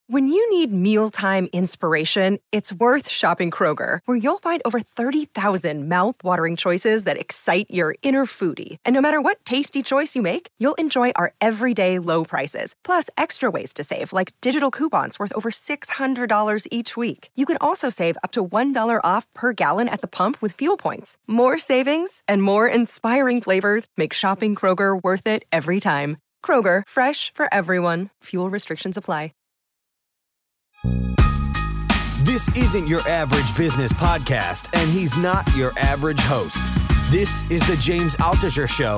When you need mealtime inspiration, it's worth shopping Kroger, where you'll find over 30,000 mouth-watering choices that excite your inner foodie. And no matter what tasty choice you make, you'll enjoy our everyday low prices, plus extra ways to save, like digital coupons worth over $600 each week. You can also save up to $1 off per gallon at the pump with fuel points. More savings and more inspiring flavors make shopping Kroger worth it every time. Kroger, fresh for everyone. Fuel restrictions apply. This isn't your average business podcast, and he's not your average host. This is the James Altucher Show.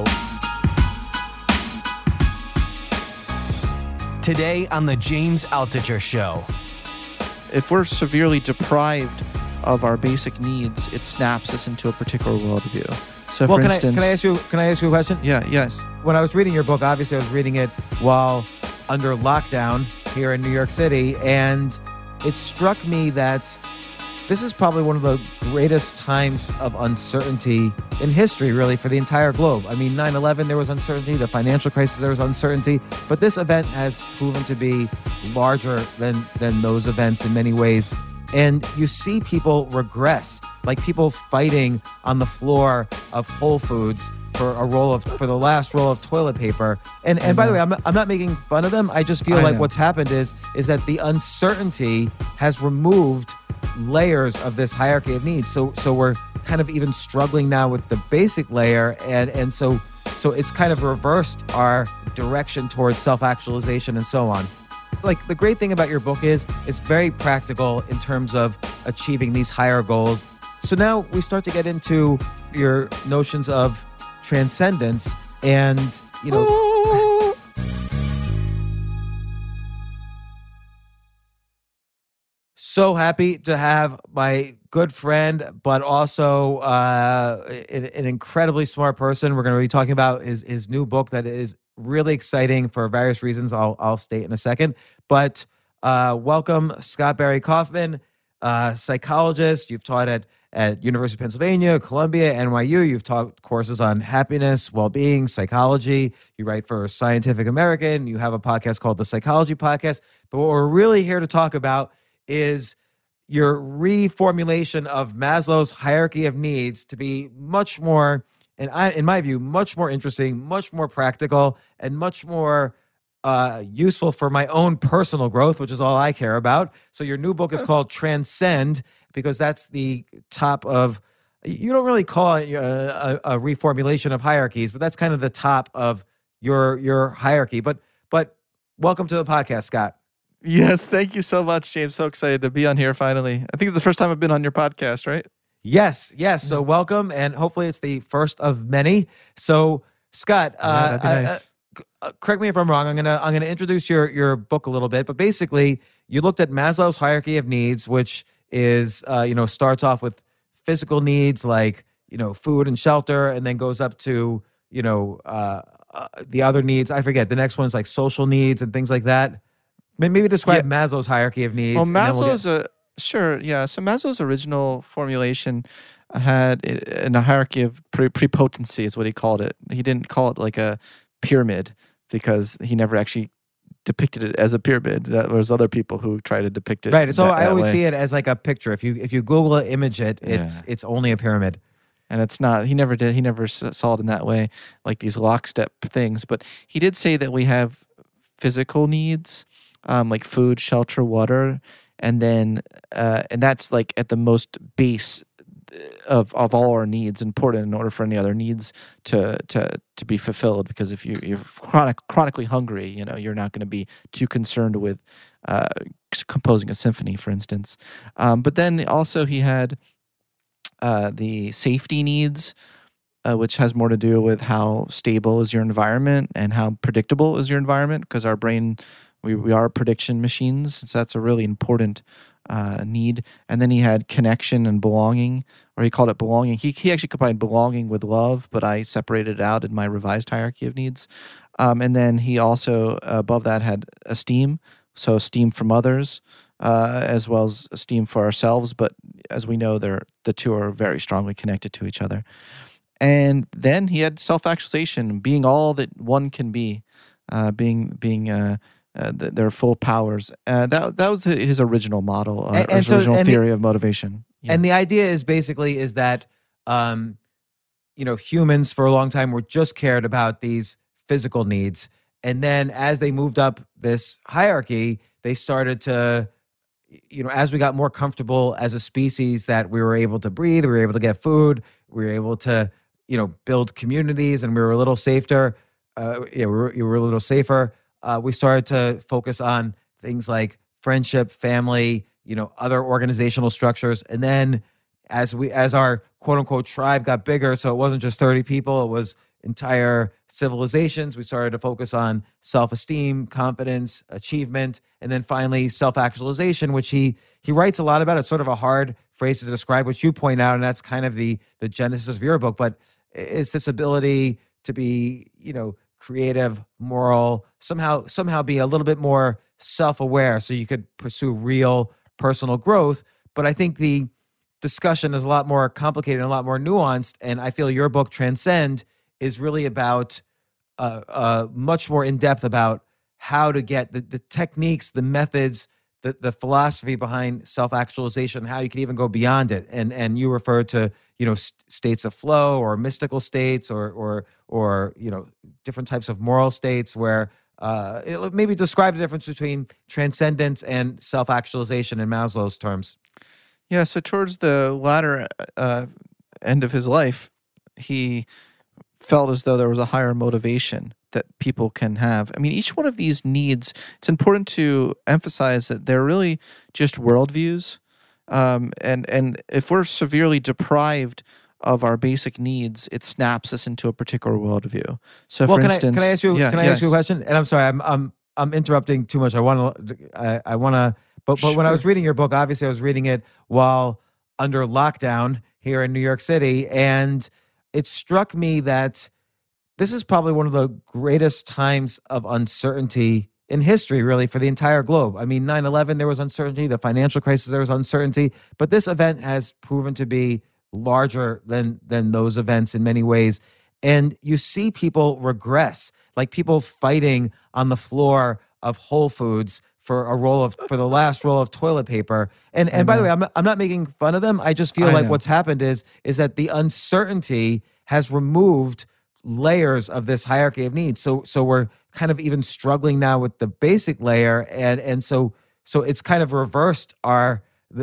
Today on the James Altucher Show. If we're severely deprived of our basic needs, it snaps us into a particular worldview. So, for instance, can I ask you a question? Yeah, yes. When I was reading your book, obviously I was reading it while under lockdown here in New York City, and it struck me that this is probably one of the greatest times of uncertainty in history, really, for the entire globe. I mean, 9/11, there was uncertainty. The financial crisis, there was uncertainty. But this event has proven to be larger than those events in many ways. And you see people regress, like people fighting on the floor of Whole Foods for the last roll of toilet paper. And by the way, I'm not making fun of them. I just feel like what's happened is that the uncertainty has removed layers of this hierarchy of needs. So we're kind of even struggling now with the basic layer, and so it's kind of reversed our direction towards self-actualization and so on. Like, the great thing about your book is it's very practical in terms of achieving these higher goals. So now we start to get into your notions of transcendence, and so happy to have my good friend, but also an incredibly smart person. We're going to be talking about his new book that is really exciting for various reasons I'll state in a second. But welcome, Scott Barry Kaufman, psychologist. You've taught at University of Pennsylvania, Columbia, NYU. You've taught courses on happiness, well-being, psychology. You write for Scientific American. You have a podcast called The Psychology Podcast. But what we're really here to talk about is your reformulation of Maslow's hierarchy of needs to be much more, in my view, much more interesting, much more practical, and much more useful for my own personal growth, which is all I care about. So your new book is called Transcend, because that's the top of, you don't really call it a reformulation of hierarchies, but that's kind of the top of your hierarchy. But welcome to the podcast, Scott. Yes, thank you so much, James. So excited to be on here finally. I think it's the first time I've been on your podcast, right? Yes. So welcome, and hopefully it's the first of many. So, Scott, that'd be nice. Correct me if I'm wrong. I'm gonna introduce your book a little bit, but basically, you looked at Maslow's hierarchy of needs, which is starts off with physical needs like food and shelter, and then goes up to the other needs. I forget, the next one's like social needs and things like that. Maybe describe Maslow's hierarchy of needs. Well, Sure, yeah. So Maslow's original formulation had a hierarchy of prepotency is what he called it. He didn't call it like a pyramid because he never actually depicted it as a pyramid. That was other people who try to depict it. Right. So I always see it as like a picture. If you Google it, image it, it's only a pyramid. And it's not. He never did. He never saw it in that way, like these lockstep things. But he did say that we have physical needs, like food, shelter, water, and then and that's like at the most base of all our needs, important in order for any other needs to be fulfilled. Because if you're chronically hungry, you're not going to be too concerned with composing a symphony, for instance. But then also he had the safety needs, which has more to do with how stable is your environment and how predictable is your environment, because our brain, we are prediction machines, so that's a really important need. And then he had connection and belonging, or he called it belonging. He actually combined belonging with love, but I separated it out in my revised hierarchy of needs. And then he also, above that, had esteem, so esteem from others, as well as esteem for ourselves. But as we know, the two are very strongly connected to each other. And then he had self-actualization, being all that one can be, being their full powers. That was his original model, or And his so original and theory of motivation. Yeah. And the idea is basically is that humans for a long time were just cared about these physical needs, and then as they moved up this hierarchy, they started to, as we got more comfortable as a species, that we were able to breathe, we were able to get food, we were able to build communities, and we were a little safer. We were a little safer. We started to focus on things like friendship, family, other organizational structures. And then as our quote unquote tribe got bigger, so it wasn't just 30 people, it was entire civilizations, we started to focus on self-esteem, confidence, achievement, and then finally self-actualization, which he writes a lot about. It's sort of a hard phrase to describe, which you point out, and that's kind of the genesis of your book. But it's this ability to be, creative, moral, somehow be a little bit more self-aware so you could pursue real personal growth. But I think the discussion is a lot more complicated and a lot more nuanced. And I feel your book, Transcend, is really about much more in depth about how to get the techniques, the methods, the philosophy behind self-actualization, how you can even go beyond it. And you refer to states of flow or mystical states or different types of moral states where maybe describe the difference between transcendence and self-actualization in Maslow's terms. Yeah, so towards the latter end of his life, he felt as though there was a higher motivation that people can have. I mean, each one of these needs, it's important to emphasize that they're really just worldviews. And if we're severely deprived of our basic needs, it snaps us into a particular worldview. So, for instance, can I ask you? Yeah, can I ask you a question? And I'm sorry, I'm interrupting too much. I want to. But when I was reading your book, obviously I was reading it while under lockdown here in New York City, and it struck me that this is probably one of the greatest times of uncertainty in history, really, for the entire globe. I mean, 9/11, there was uncertainty. The financial crisis, there was uncertainty. But this event has proven to be larger than those events in many ways. And you see people regress, like people fighting on the floor of Whole Foods for the last roll of toilet paper. And by the way, I'm not making fun of them. I just feel like what's happened is that the uncertainty has removed layers of this hierarchy of needs. So we're kind of even struggling now with the basic layer, and so it's kind of reversed our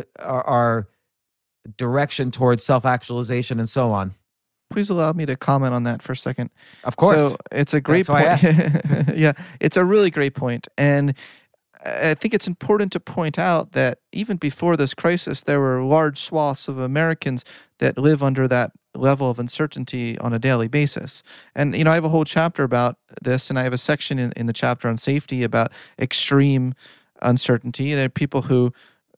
direction towards self-actualization and so on. Please allow me to comment on that for a second. Of course. So it's a great point. Yeah, it's a really great point. And I think it's important to point out that even before this crisis, there were large swaths of Americans that live under that level of uncertainty on a daily basis. And, I have a whole chapter about this, and I have a section in the chapter on safety about extreme uncertainty. There are people who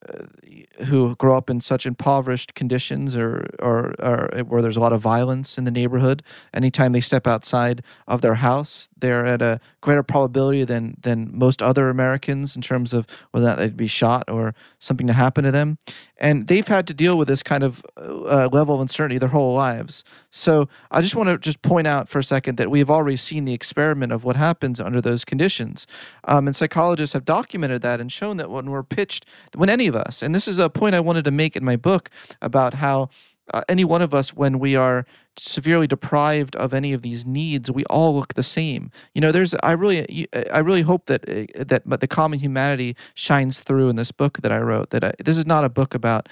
grow up in such impoverished conditions or where there's a lot of violence in the neighborhood. Anytime they step outside of their house, they're at a greater probability than most other Americans in terms of whether or not they'd be shot or something to happen to them. And they've had to deal with this kind of level of uncertainty their whole lives. So I just want to point out for a second that we've already seen the experiment of what happens under those conditions. And psychologists have documented that and shown that when any of us, and this is a point I wanted to make in my book about how any one of us, when we are severely deprived of any of these needs, we all look the same. I really hope that the common humanity shines through in this book that I wrote. This is not a book about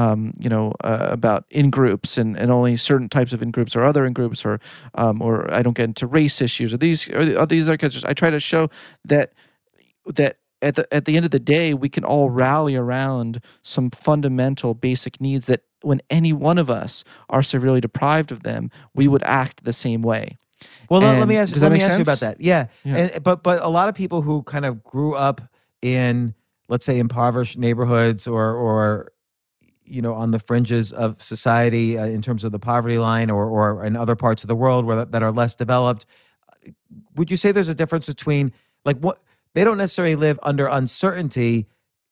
about in groups and only certain types of in groups or other in groups or I don't get into race issues or these I try to show that at the end of the day, we can all rally around some fundamental basic needs that when any one of us are severely deprived of them, we would act the same way. Well, let me ask you about that. Yeah. Yeah. But a lot of people who kind of grew up in, let's say, impoverished neighborhoods or on the fringes of society in terms of the poverty line or in other parts of the world that are less developed, would you say there's a difference between what they don't necessarily live under uncertainty?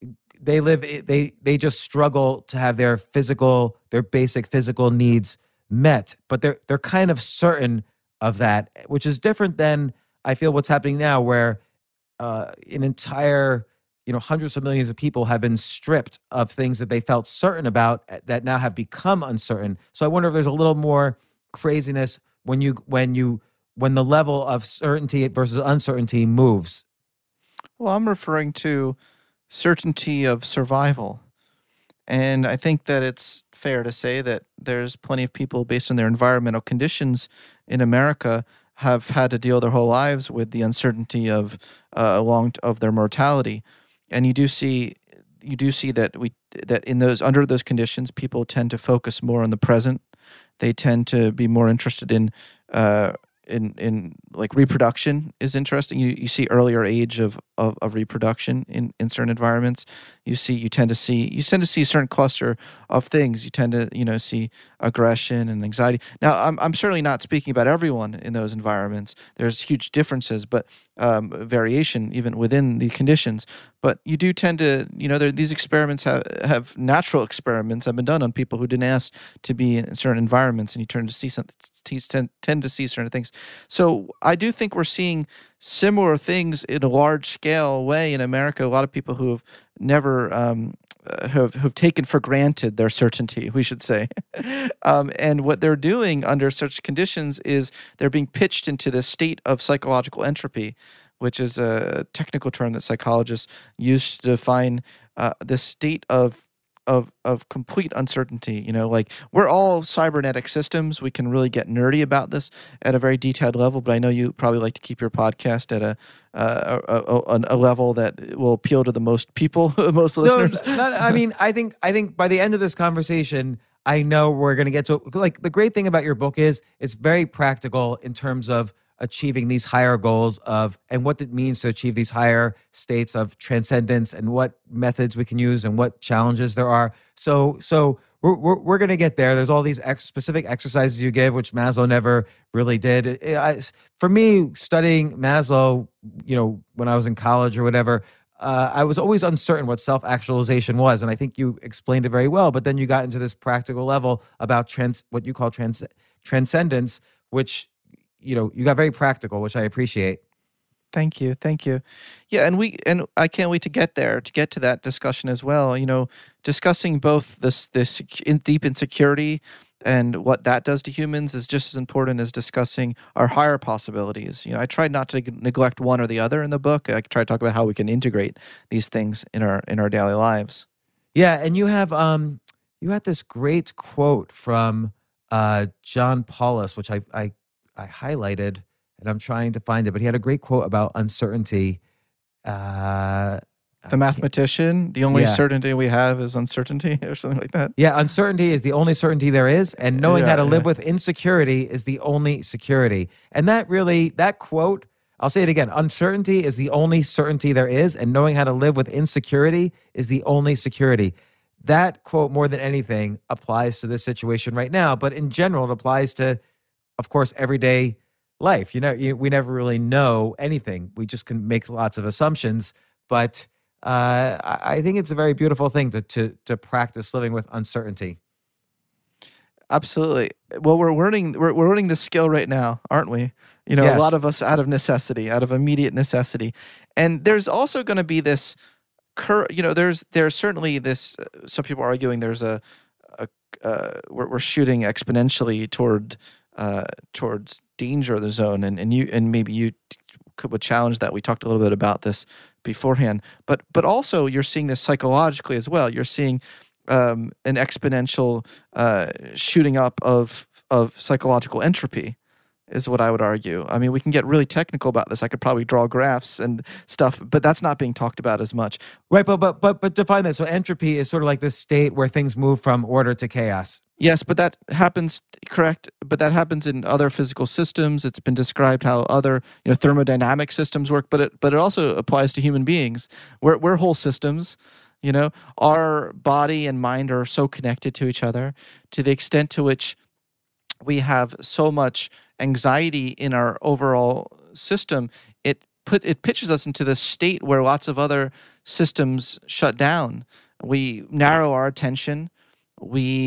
They just struggle to have their basic physical needs met, but they're kind of certain of that, which is different than I feel what's happening now, where an entire, hundreds of millions of people have been stripped of things that they felt certain about that now have become uncertain. So I wonder if there's a little more craziness when the level of certainty versus uncertainty moves. Well, I'm referring to certainty of survival. And I think that it's fair to say that there's plenty of people, based on their environmental conditions in America, have had to deal their whole lives with the uncertainty of of their mortality. And you do see that in those under those conditions, people tend to focus more on the present. They tend to be more interested in like reproduction is interesting. You see earlier age of reproduction in certain environments. You tend to see a certain cluster of things. You tend to see aggression and anxiety. Now I'm certainly not speaking about everyone in those environments. There's huge differences, but variation even within the conditions. But you do tend to these experiments have natural experiments have been done on people who didn't ask to be in certain environments, and you tend to see certain things. So I do think we're seeing similar things in a large scale way in America. A lot of people who have never have taken for granted their certainty, we should say, and what they're doing under such conditions is they're being pitched into this state of psychological entropy, which is a technical term that psychologists use to define this state of complete uncertainty. Like we're all cybernetic systems. We can really get nerdy about this at a very detailed level, but I know you probably like to keep your podcast at a level that will appeal to the most people, most listeners. I mean, I think by the end of this conversation, I know we're going to get to, like, the great thing about your book is it's very practical in terms of achieving these higher goals and what it means to achieve these higher states of transcendence and what methods we can use and what challenges there are. So we're going to get there. There's all these specific exercises you give, which Maslow never really did. For me, studying Maslow, when I was in college or whatever, I was always uncertain what self-actualization was. And I think you explained it very well, but then you got into this practical level about what you call transcendence, which you got very practical, which I appreciate. Thank you. Yeah, and I can't wait to get to that discussion as well. Discussing both this deep insecurity and what that does to humans is just as important as discussing our higher possibilities. I tried not to neglect one or the other in the book. I tried to talk about how we can integrate these things in our daily lives. Yeah, and you had this great quote from John Paulus, which I highlighted, and I'm trying to find it, but he had a great quote about uncertainty. The mathematician, the only certainty we have is uncertainty, or something like that. Yeah, uncertainty is the only certainty there is, and knowing how to live with insecurity is the only security. And that quote, I'll say it again, uncertainty is the only certainty there is, and knowing how to live with insecurity is the only security. That quote, more than anything, applies to this situation right now, but in general, it applies to, of course, everyday life. We never really know anything. We just can make lots of assumptions. But I think it's a very beautiful thing to practice living with uncertainty. Absolutely. Well, we're learning this skill right now, aren't we? Yes. A lot of us out of necessity, out of immediate necessity. And there's also going to be this there's certainly this. Some people are arguing there's we're shooting exponentially towards danger of the zone, and maybe you would challenge that. We talked a little bit about this beforehand, but also you're seeing this psychologically as well. You're seeing an exponential shooting up of psychological entropy, is what I would argue. I mean, we can get really technical about this. I could probably draw graphs and stuff, but that's not being talked about as much. Right, but define that. So entropy is sort of like this state where things move from order to chaos. Yes, but that happens, correct, but that happens in other physical systems. It's been described how other thermodynamic systems work, but it also applies to human beings. We're whole systems. Our body and mind are so connected to each other, to the extent to which we have so much anxiety in our overall system, it pitches us into this state where lots of other systems shut down. We narrow our attention. We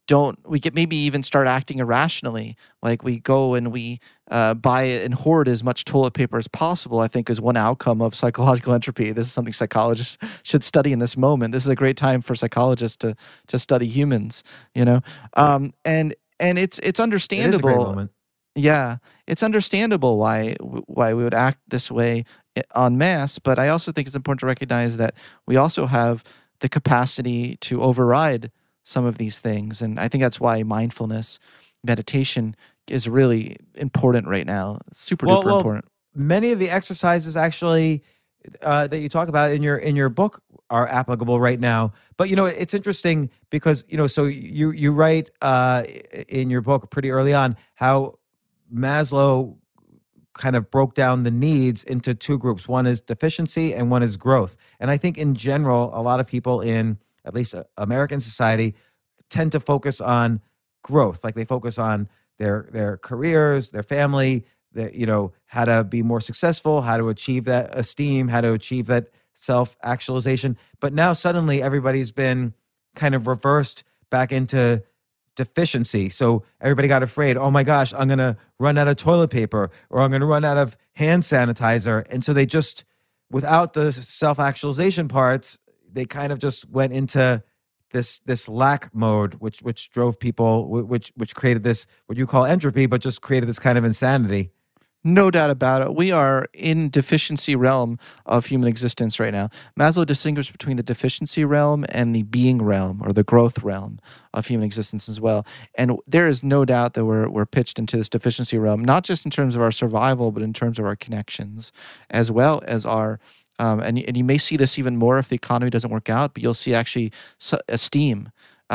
get maybe even start acting irrationally. Like we go and we buy and hoard as much toilet paper as possible, I think is one outcome of psychological entropy. This is something psychologists should study in this moment. This is a great time for psychologists to study humans, and it's understandable. It is a great moment. Yeah, it's understandable why we would act this way en masse, but I also think it's important to recognize that we also have the capacity to override some of these things, and I think that's why mindfulness, meditation is really important right now. Super duper important. Many of the exercises actually that you talk about in your book are applicable right now. But it's interesting because so you write in your book pretty early on how Maslow kind of broke down the needs into two groups. One is deficiency and one is growth. And I think in general, a lot of people in at least American society tend to focus on growth. Like they focus on their careers, their family, how to be more successful, how to achieve that esteem, how to achieve that self-actualization. But now suddenly everybody's been kind of reversed back into deficiency. So everybody got afraid, oh my gosh, I'm going to run out of toilet paper or I'm going to run out of hand sanitizer. And so they just, without the self-actualization parts, they kind of just went into this lack mode, which drove people, which created this, what you call entropy, but just created this kind of insanity. No doubt about it. We are in deficiency realm of human existence right now. Maslow distinguished between the deficiency realm and the being realm or the growth realm of human existence as well. And there is no doubt that we're pitched into this deficiency realm, not just in terms of our survival, but in terms of our connections, as well as our and you may see this even more if the economy doesn't work out, but you'll see actually esteem.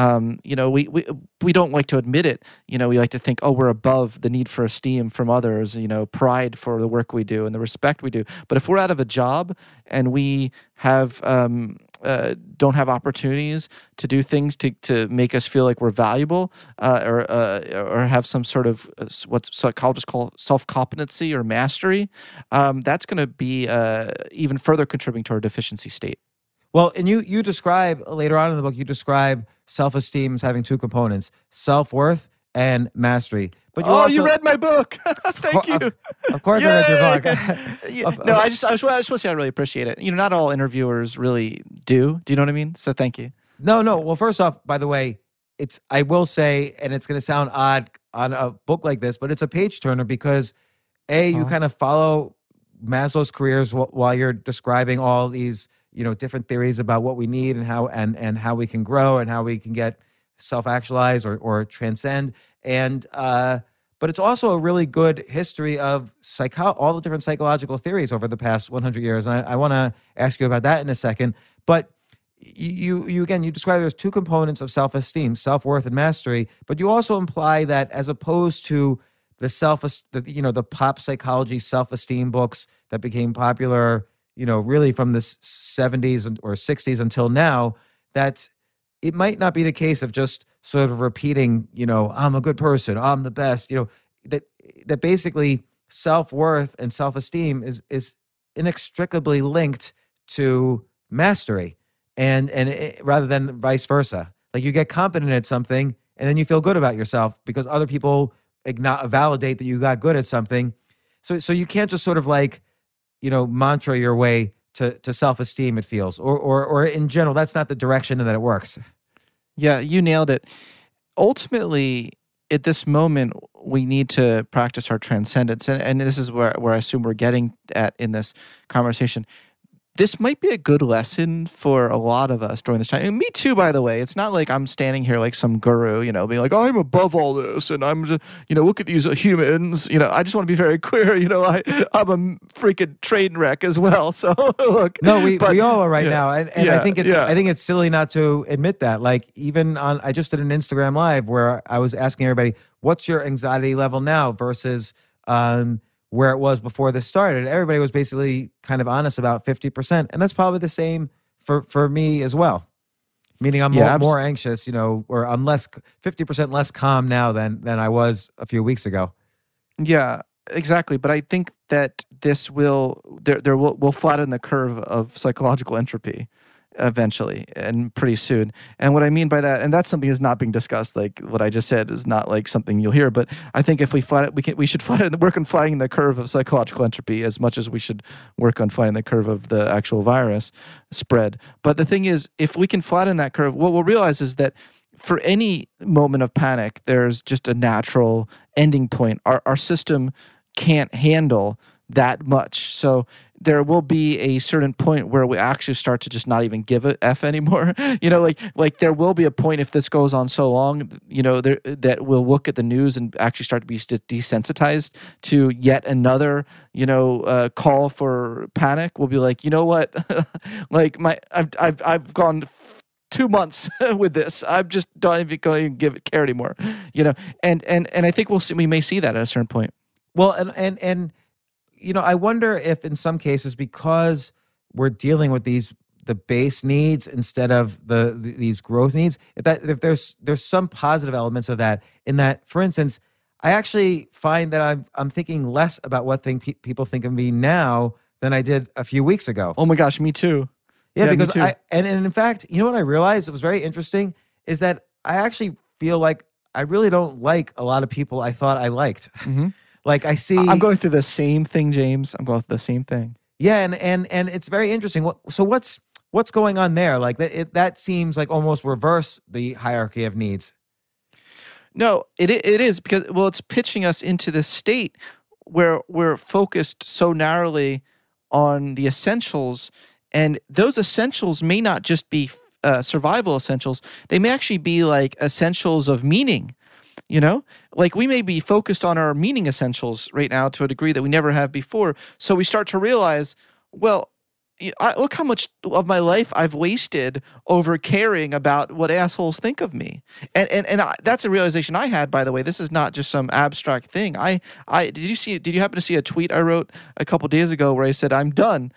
We don't like to admit it. We like to think, oh, we're above the need for esteem from others, pride for the work we do and the respect we do. But if we're out of a job and we have don't have opportunities to do things to make us feel like we're valuable, or have some sort of what psychologists call self-competency or mastery, that's going to be even further contributing to our deficiency state. Well, and you describe later on in the book, you describe self-esteem as having two components: self-worth and mastery. But you read my book. Thank you. Of course, I read your book. I just want to say I really appreciate it. Not all interviewers really do. Do you know what I mean? So thank you. No. Well, first off, by the way, I will say, and it's going to sound odd on a book like this, but it's a page turner because you kind of follow Maslow's careers while you're describing all these different theories about what we need and how we can grow and how we can get self-actualized or transcend. And but it's also a really good history of all the different psychological theories over the past 100 years. And I want to ask you about that in a second. But you describe there's two components of self-esteem: self-worth and mastery. But you also imply that as opposed to the pop psychology self-esteem books that became popular, really from the 70s or 60s until now, that it might not be the case of just sort of repeating, I'm a good person, I'm the best, that basically self-worth and self-esteem is inextricably linked to mastery and rather than vice versa. Like you get competent at something and then you feel good about yourself because other people validate that you got good at something. So you can't just sort of like, mantra your way to self-esteem, it feels, or in general, that's not the direction that it works. Yeah, you nailed it. Ultimately, at this moment, we need to practice our transcendence. And this is where I assume we're getting at in this conversation. This might be a good lesson for a lot of us during this time. And me too, by the way. It's not like I'm standing here like some guru, being like, I'm above all this. And I'm just, look at these humans. I just want to be very clear. I'm a freaking train wreck as well. So look. No, we all are right now. And I think it's silly not to admit that. Like even I just did an Instagram Live where I was asking everybody, what's your anxiety level now versus where it was before this started. Everybody was basically kind of honest about 50%. And that's probably the same for me as well. Meaning I'm more anxious, or I'm 50% less calm now than I was a few weeks ago. Yeah, exactly. But I think that this will flatten the curve of psychological entropy. eventually and pretty soon. And what I mean by that, and that's something that's not being discussed, like what I just said is not like something you'll hear, but I think if we we should work on flattening the curve of psychological entropy as much as we should work on flattening the curve of the actual virus spread. But the thing is, if we can flatten that curve, what we'll realize is that for any moment of panic, there's just a natural ending point. Our system can't handle that much. So there will be a certain point where we actually start to just not even give a F anymore. Like there will be a point if this goes on so long, that we'll look at the news and actually start to be desensitized to yet another, call for panic. We'll be like, you know what, like I've gone 2 months with this. I'm just not even going to care anymore, and I think we may see that at a certain point. Well, and I wonder if in some cases, because we're dealing with the base needs instead of these growth needs, if there's some positive elements of that. In that, for instance, I actually find that I'm thinking less about what people think of me now than I did a few weeks ago. Oh my gosh, me too. Yeah, because and in fact, you know what I realized? It was very interesting is that I actually feel like I really don't like a lot of people I thought I liked. Mm-hmm. Like I see, I'm going through the same thing, James. I'm going through the same thing. Yeah, and it's very interesting. So what's going on there? Like that seems like almost reverse the hierarchy of needs. No, it is because it's pitching us into this state where we're focused so narrowly on the essentials, and those essentials may not just be survival essentials. They may actually be like essentials of meaning. Like we may be focused on our meaning essentials right now to a degree that we never have before. So we start to realize, well, look how much of my life I've wasted over caring about what assholes think of me. And that's a realization I had, by the way. This is not just some abstract thing. Did you happen to see a tweet I wrote a couple days ago where I said, I'm done?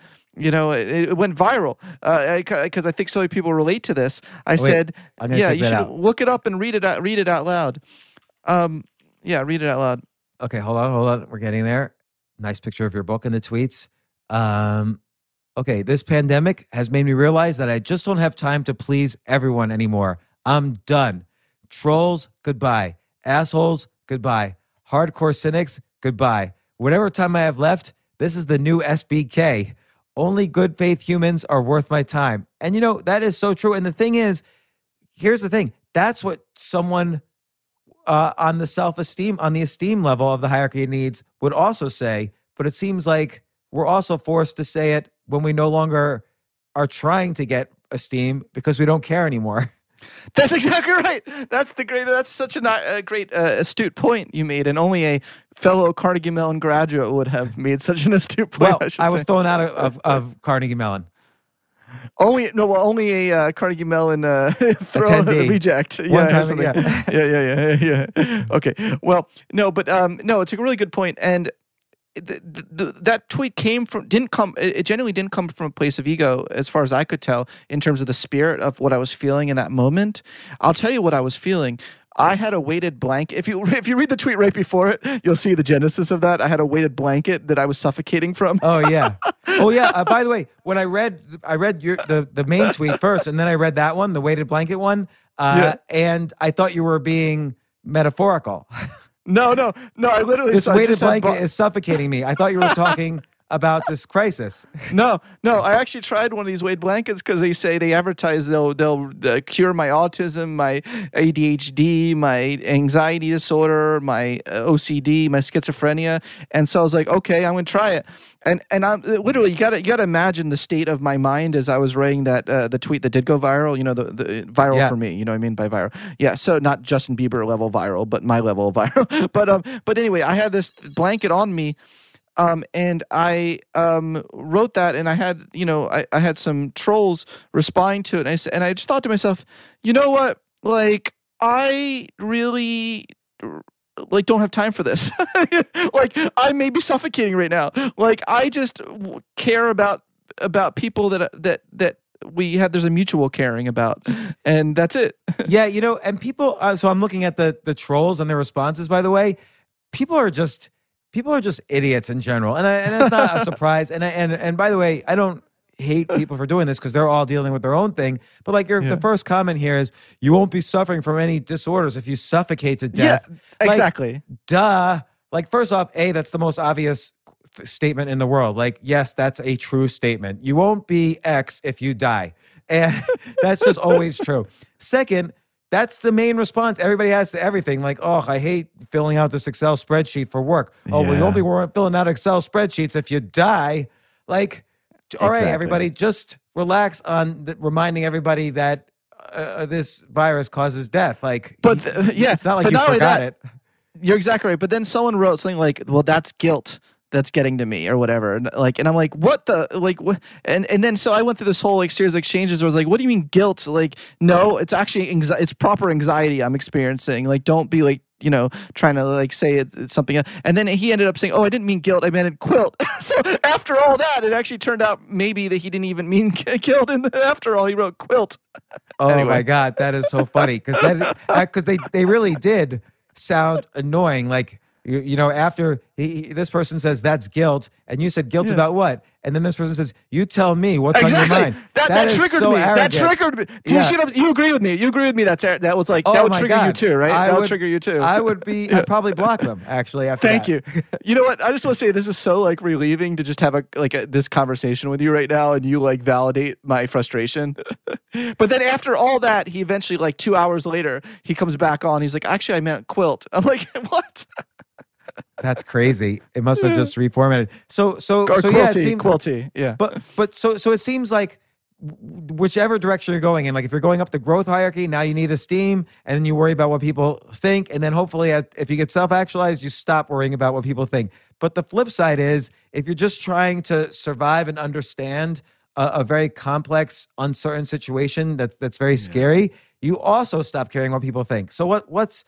It went viral because I think so many people relate to this. I said, yeah, you should look it up and read it out loud. Yeah, read it out loud. Okay, hold on. We're getting there. Nice picture of your book in the tweets. Okay, this pandemic has made me realize that I just don't have time to please everyone anymore. I'm done. Trolls, goodbye. Assholes, goodbye. Hardcore cynics, goodbye. Whatever time I have left, this is the new SBK. Only good faith humans are worth my time. And that is so true. And the thing is, here's the thing. That's what someone on the esteem level of the hierarchy of needs would also say. But it seems like we're also forced to say it when we no longer are trying to get esteem because we don't care anymore. That's exactly right. That's such a great astute point you made, and only a fellow Carnegie Mellon graduate would have made such an astute point. Well, I was thrown out of Carnegie Mellon. Only a Carnegie Mellon reject. One time, Yeah. Okay. Well, no, but no, it's a really good point, and that tweet it genuinely didn't come from a place of ego, as far as I could tell, in terms of the spirit of what I was feeling in that moment. I'll tell you what I was feeling. I had a weighted blanket. If you read the tweet right before it, you'll see the genesis of that. I had a weighted blanket that I was suffocating from. Oh yeah. By the way, when I read the main tweet first, and then I read that one, the weighted blanket one, and I thought you were being metaphorical. No. I literally this weighted blanket is suffocating me. I thought you were talking about this crisis. No. I actually tried one of these weighted blankets because they advertise they'll cure my autism, my ADHD, my anxiety disorder, my OCD, my schizophrenia, and so I was like, okay, I'm gonna try it. And I'm literally you gotta imagine the state of my mind as I was writing that the tweet that did go viral. The viral for me. You know what I mean by viral? Yeah. So not Justin Bieber level viral, but my level of viral. But anyway, I had this blanket on me. And I wrote that, and I had I had some trolls responding to it, and I just thought to myself, you know what? Like I really don't have time for this. Like I may be suffocating right now. Like I just care about people that there's a mutual caring about, and that's it. Yeah, and people. So I'm looking at the trolls and their responses. By the way, people are just idiots in general, and it's not a surprise. And by the way, I don't. hate people for doing this because they're all dealing with their own thing. But like the first comment here is, you won't be suffering from any disorders if you suffocate to death. Yeah, exactly. Duh. Like, first off, that's the most obvious statement in the world. Like, yes, that's a true statement. You won't be X if you die. And that's just always true. Second, that's the main response everybody has to everything. Like, oh, I hate filling out this Excel spreadsheet for work. Oh, well, you won't be filling out Excel spreadsheets if you die. Like, all right, everybody, just relax on reminding everybody that this virus causes death. Like, but it's not like you forgot it. You're exactly right. But then someone wrote something like, well, that's guilt that's getting to me or whatever. And I'm like, what the, like, what? And then, so I went through this whole like series of exchanges where I was like, what do you mean guilt? Like, no, it's actually, it's proper anxiety I'm experiencing. Like, don't be like, trying to like say it's something else. And then he ended up saying, oh, I didn't mean guilt, I meant quilt. So after all that, it actually turned out maybe that he didn't even mean guilt. And after all, he wrote quilt. Oh anyway. My God, that is so funny. Because they really did sound annoying. Like, after this person says that's guilt, and you said guilt about what? And then this person says, you tell me what's on your mind. That triggered me. Arrogant. That triggered me. You agree with me. You agree with me. That was like, that would trigger you too, right? That would trigger you too. I'd probably block them actually after Thank you. You know what? I just want to say this is so like relieving to just have this conversation with you right now, and you like validate my frustration. But then after all that, he eventually, like 2 hours later, he comes back on. He's like, actually, I meant quilt. I'm like, what? That's crazy. It must have just reformatted. So quilty, yeah, it seems quilty. Yeah. But so it seems like whichever direction you're going in, like if you're going up the growth hierarchy, now you need esteem, and then you worry about what people think, and then hopefully if you get self-actualized, you stop worrying about what people think. But the flip side is, if you're just trying to survive and understand a very complex, uncertain situation that's very scary, you also stop caring what people think. So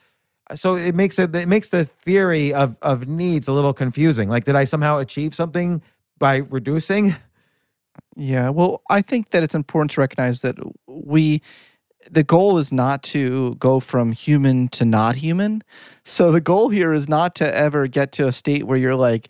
So it makes the theory of needs a little confusing. Like, did I somehow achieve something by reducing? Yeah, well, I think that it's important to recognize that the goal is not to go from human to not human. So the goal here is not to ever get to a state where you're like,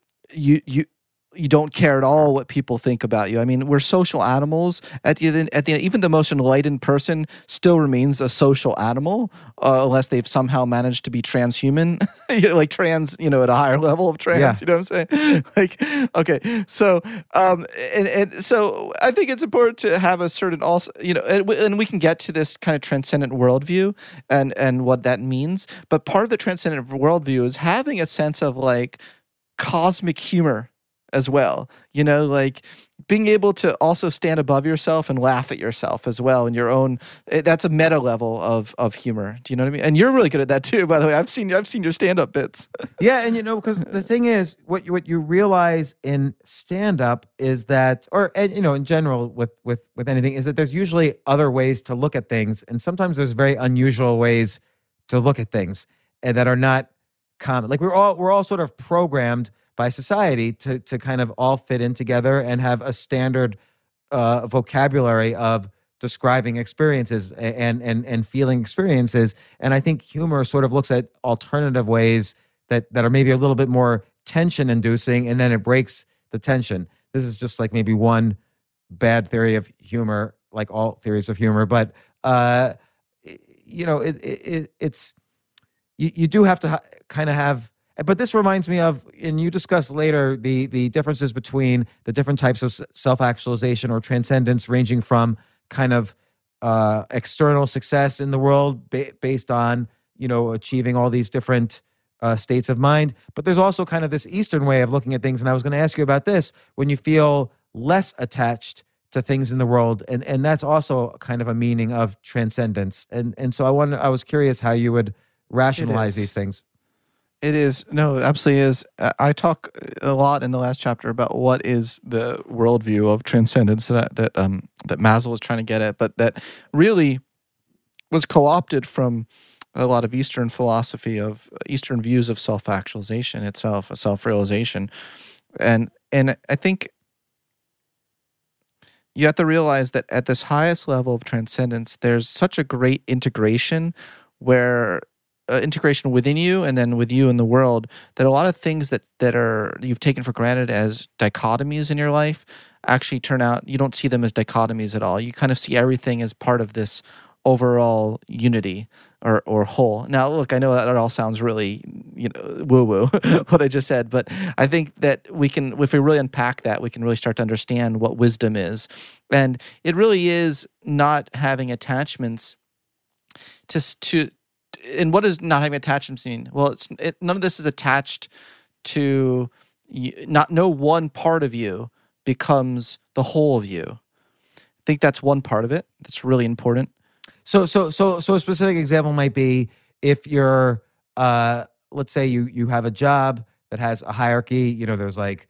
you don't care at all what people think about you. I mean, we're social animals. At the end, even the most enlightened person still remains a social animal, unless they've somehow managed to be transhuman, like trans, at a higher level of trans. Yeah. You know what I'm saying? Like, okay, so and so I think it's important to have a certain also, and we can get to this kind of transcendent worldview and what that means. But part of the transcendent worldview is having a sense of like cosmic humor as well, like being able to also stand above yourself and laugh at yourself as well in your own. That's a meta level of humor. Do you know what I mean? And you're really good at that too, by the way. I've seen your stand-up bits. Yeah, and because the thing is, what you realize in stand-up is that, or in general with anything, is that there's usually other ways to look at things, and sometimes there's very unusual ways to look at things and that are not common. Like we're all sort of programmed by society to kind of all fit in together and have a standard vocabulary of describing experiences and feeling experiences. And I think humor sort of looks at alternative ways that are maybe a little bit more tension inducing, and then it breaks the tension. This is just like maybe one bad theory of humor, like all theories of humor, but it's you do have to kind of have. But this reminds me of, and you discuss later, the differences between the different types of self-actualization or transcendence, ranging from kind of external success in the world based on achieving all these different states of mind. But there's also kind of this Eastern way of looking at things, and I was going to ask you about this, when you feel less attached to things in the world, and that's also kind of a meaning of transcendence. And so I was curious how you would rationalize these things. It is. No, it absolutely is. I talk a lot in the last chapter about what is the worldview of transcendence that Maslow was trying to get at, but that really was co-opted from a lot of Eastern philosophy, of Eastern views of self-actualization itself, self-realization. And I think you have to realize that at this highest level of transcendence, there's such a great integration where, and we can get to this kind of integration within you and then with you in the world, that a lot of things that are you've taken for granted as dichotomies in your life actually turn out, you don't see them as dichotomies at all. You kind of see everything as part of this overall unity or whole. Now, look, I know that all sounds really, woo-woo, what I just said, but I think that we can, if we really unpack that, we can really start to understand what wisdom is. And it really is not having attachments and what does not having attachments mean? Well, none of this is attached to no one part of you becomes the whole of you. I think that's one part of it that's really important. So a specific example might be if you're, let's say you have a job that has a hierarchy. There's like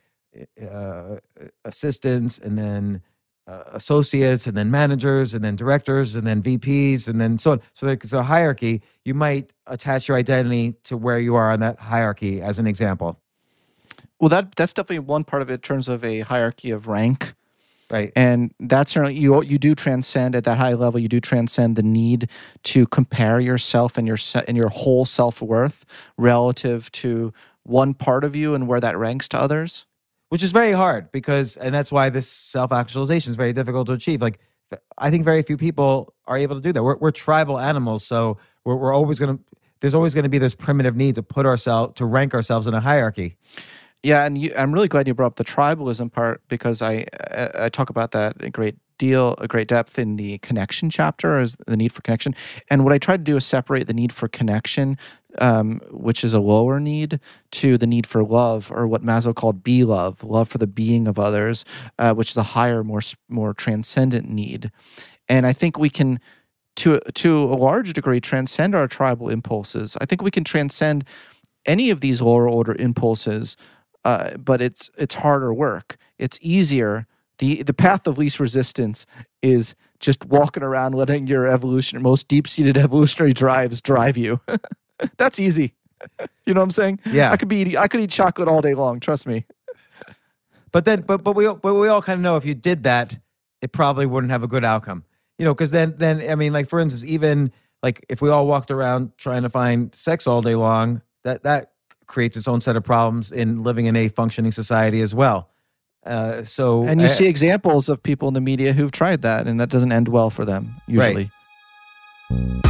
assistants, and then associates, and then managers, and then directors, and then VPs, and then so on. So there's a hierarchy. You might attach your identity to where you are on that hierarchy, as an example. Well, that's definitely one part of it in terms of a hierarchy of rank. Right. And that's certainly, you do transcend at that high level, you do transcend the need to compare yourself and your whole self-worth relative to one part of you and where that ranks to others. Which is very hard and that's why this self-actualization is very difficult to achieve. Like, I think very few people are able to do that. We're tribal animals, so we're always there's always going to be this primitive need to rank ourselves in a hierarchy. Yeah, and I'm really glad you brought up the tribalism part, because I talk about that a great depth in the connection chapter, as the need for connection. And what I try to do is separate the need for connection, which is a lower need, to the need for love, or what Maslow called love for the being of others, which is a higher, more transcendent need. And I think we can, to a large degree, transcend our tribal impulses. I think we can transcend any of these lower order impulses. But it's harder work. It's easier. The path of least resistance is just walking around, letting your most deep-seated evolutionary drives drive you. That's easy. You know what I'm saying? Yeah. I could eat chocolate all day long. Trust me. But we all kind of know if you did that, it probably wouldn't have a good outcome. Because then I mean, like, for instance, even like if we all walked around trying to find sex all day long, that creates its own set of problems in living in a functioning society as well. And you see examples of people in the media who've tried that, and that doesn't end well for them usually. Right.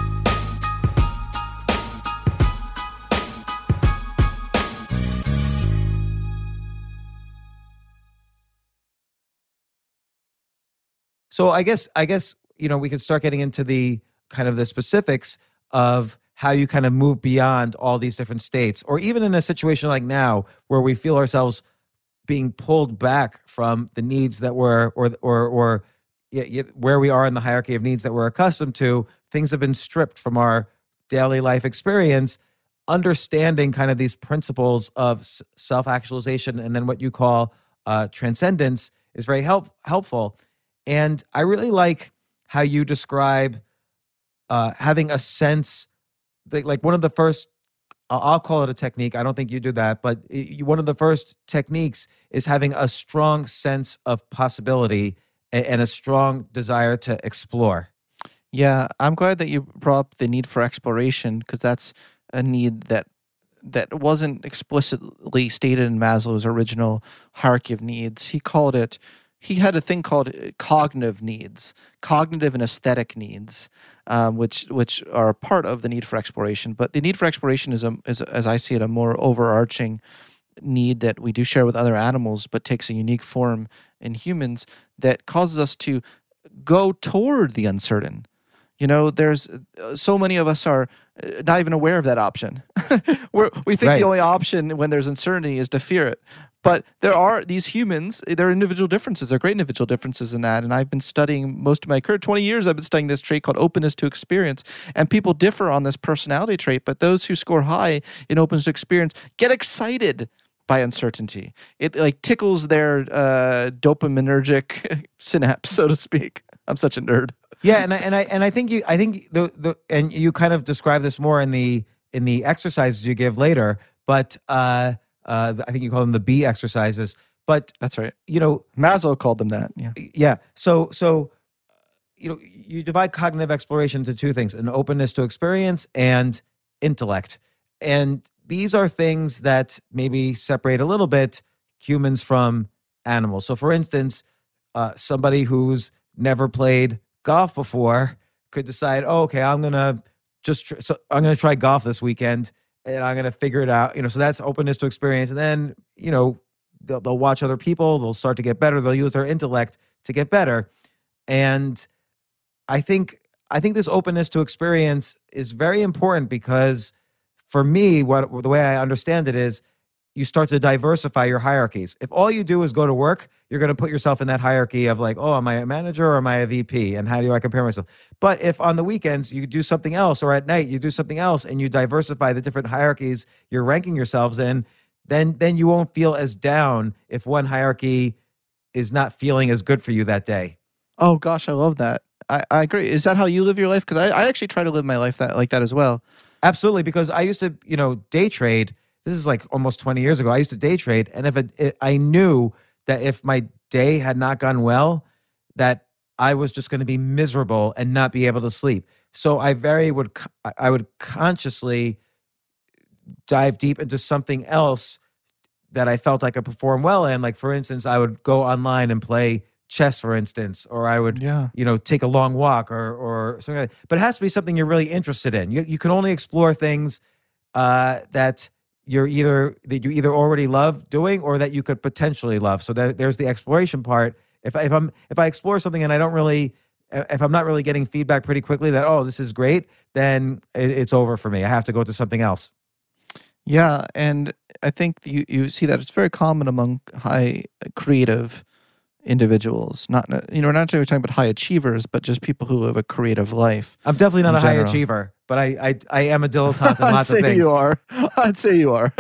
So I guess we could start getting into the kind of the specifics of how you kind of move beyond all these different states, or even in a situation like now where we feel ourselves being pulled back from the needs that were, where we are in the hierarchy of needs that we're accustomed to. Things have been stripped from our daily life experience. Understanding kind of these principles of self-actualization and then what you call transcendence is very helpful. And I really like how you describe having a sense. Like one of the first, I'll call it a technique. I don't think you do that, but one of the first techniques is having a strong sense of possibility and a strong desire to explore. Yeah, I'm glad that you brought up the need for exploration, because that's a need that wasn't explicitly stated in Maslow's original hierarchy of needs. He had a thing called cognitive needs, cognitive and aesthetic needs, which are part of the need for exploration. But the need for exploration is, as I see it, a more overarching need that we do share with other animals, but takes a unique form in humans that causes us to go toward the uncertain. There's so many of us are not even aware of that option. We think the only option when there's uncertainty is to fear it. But there are these humans, there are individual differences. There are great individual differences in that. And I've been studying most of my career, 20 years, I've been studying this trait called openness to experience. And people differ on this personality trait, but those who score high in openness to experience get excited by uncertainty. It like tickles their dopaminergic synapse, so to speak. I'm such a nerd. Yeah, and I think you kind of describe this more in the exercises you give later, but I think you call them the B exercises. But that's right. Maslow called them that. Yeah. Yeah. So you divide cognitive exploration into two things: an openness to experience and intellect. And these are things that maybe separate a little bit humans from animals. So for instance, somebody who's never played golf before could decide, oh, okay, I'm going to try golf this weekend and I'm going to figure it out. So that's openness to experience. And then, they'll watch other people, they'll start to get better. They'll use their intellect to get better. And I think this openness to experience is very important because for me, the way I understand it is you start to diversify your hierarchies. If all you do is go to work, you're going to put yourself in that hierarchy of like, oh, am I a manager or am I a VP? And how do I compare myself? But if on the weekends you do something else or at night you do something else and you diversify the different hierarchies you're ranking yourselves in, then you won't feel as down if one hierarchy is not feeling as good for you that day. Oh, gosh, I love that. I agree. Is that how you live your life? Because I actually try to live my life like that as well. Absolutely, because I used to, day trade. This is like almost 20 years ago. I used to day trade, and I knew that if my day had not gone well, that I was just going to be miserable and not be able to sleep. So I would consciously dive deep into something else that I felt I could perform well in. Like for instance, I would go online and play chess, for instance, or I would, take a long walk or something like that. But it has to be something you're really interested in. You can only explore things that you either already love doing or that you could potentially love. So there's the exploration part. If I explore something and if I'm not really getting feedback pretty quickly that, oh, this is great, then it's over for me. I have to go to something else. Yeah, and I think you see that it's very common among high creative individuals. We're not necessarily talking about high achievers, but just people who live a creative life. I'm definitely not a high achiever, but I am a dilettante in lots of things. I'd say you are.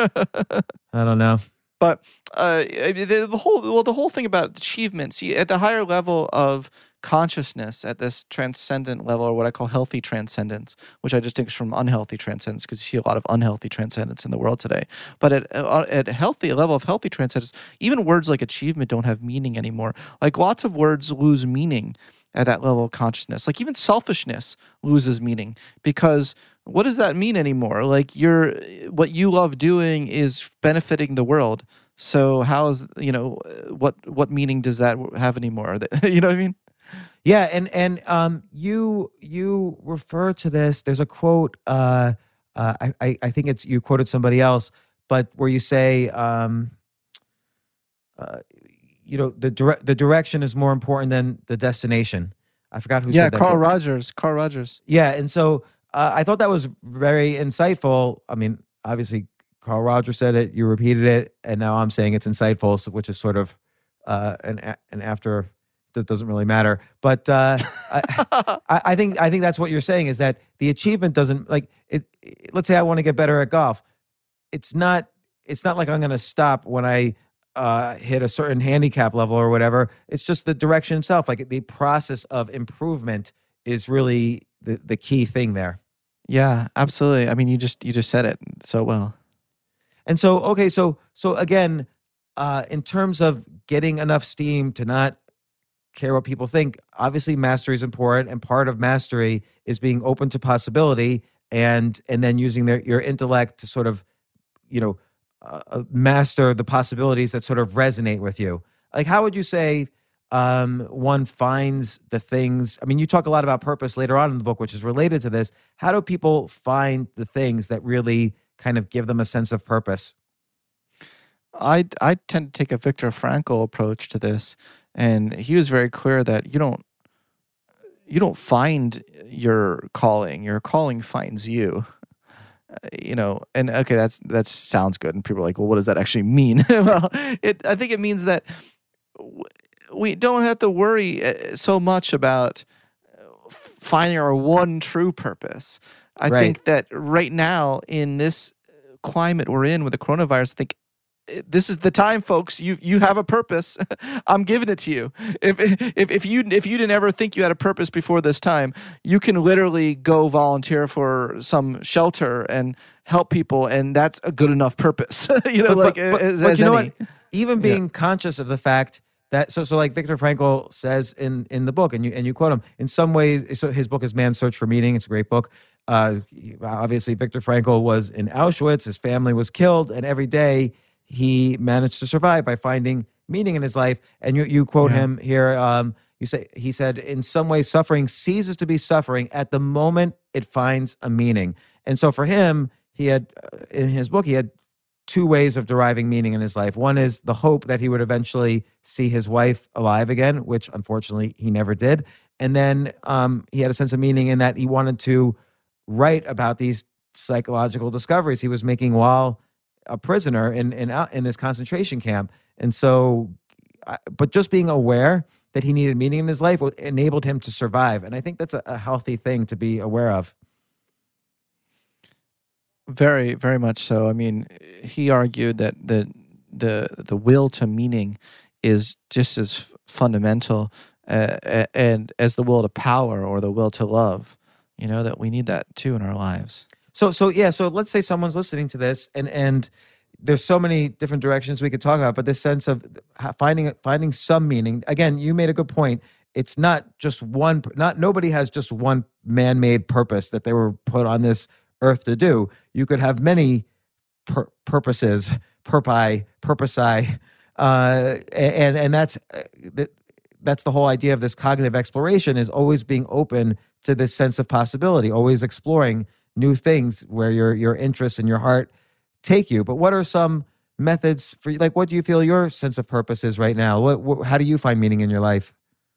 I don't know. But the whole thing about achievement, see, at the higher level of consciousness, at this transcendent level, or what I call healthy transcendence, which I distinguish from unhealthy transcendence, because you see a lot of unhealthy transcendence in the world today. But at a level of healthy transcendence, even words like achievement don't have meaning anymore. Like lots of words lose meaning at that level of consciousness. Like even selfishness loses meaning, because what does that mean anymore? Like what you love doing is benefiting the world. So how is what meaning does that have anymore? You know what I mean? Yeah, and you refer to this. There's a quote. I think it's you quoted somebody else, but where you say, the direction is more important than the destination. I forgot who said that. Carl Rogers. Yeah, and so I thought that was very insightful. I mean, obviously, Carl Rogers said it. You repeated it, and now I'm saying it's insightful, which is sort of an after. That doesn't really matter, but I think that's what you're saying is that the achievement doesn't like it. Let's say I want to get better at golf. It's not like I'm going to stop when I hit a certain handicap level or whatever. It's just the direction itself. Like the process of improvement is really the key thing there. Yeah, absolutely. I mean, you just said it so well. And so, okay, so again, in terms of getting enough steam to not care what people think, obviously mastery is important, and part of mastery is being open to possibility and then using your intellect to sort of master the possibilities that sort of resonate with you. Like how would you say one finds the things? I mean, you talk a lot about purpose later on in the book, which is related to this. How do people find the things that really kind of give them a sense of purpose? I tend to take a Viktor Frankl approach to this. And he was very clear that you don't find your calling finds you. And okay, that sounds good. And people are like, well, what does that actually mean? Well, I think it means that we don't have to worry so much about finding our one true purpose. I think that right now in this climate we're in with the coronavirus, I think this is the time, folks. You have a purpose. I'm giving it to you. If you didn't ever think you had a purpose before this time, you can literally go volunteer for some shelter and help people, and that's a good enough purpose. What? Even being conscious of the fact That so like Viktor Frankl says in the book, and you quote him in some ways. So his book is Man's Search for Meaning. It's a great book. Obviously, Viktor Frankl was in Auschwitz. His family was killed, and every day he managed to survive by finding meaning in his life. And you quote him here. He said, in some ways, suffering ceases to be suffering at the moment it finds a meaning. And so for him, he had in his book, he had two ways of deriving meaning in his life. One is the hope that he would eventually see his wife alive again, which unfortunately he never did. And then he had a sense of meaning in that he wanted to write about these psychological discoveries he was making while a prisoner in this concentration camp. And so, but just being aware that he needed meaning in his life enabled him to survive. And I think that's a healthy thing to be aware of. Very, very much so. I mean, he argued that the will to meaning is just as fundamental and as the will to power or the will to love. You know, that we need that too in our lives. So let's say someone's listening to this, and there's so many different directions we could talk about, but this sense of finding some meaning. Again, you made a good point. It's not just one. Nobody has just one man-made purpose that they were put on this earth to do. You could have many purposes, purposi, and that's the whole idea of this cognitive exploration, is always being open to this sense of possibility, always exploring new things where your interests and your heart take you. But what are some methods for, like, what do you feel your sense of purpose is right now? How do you find meaning in your life?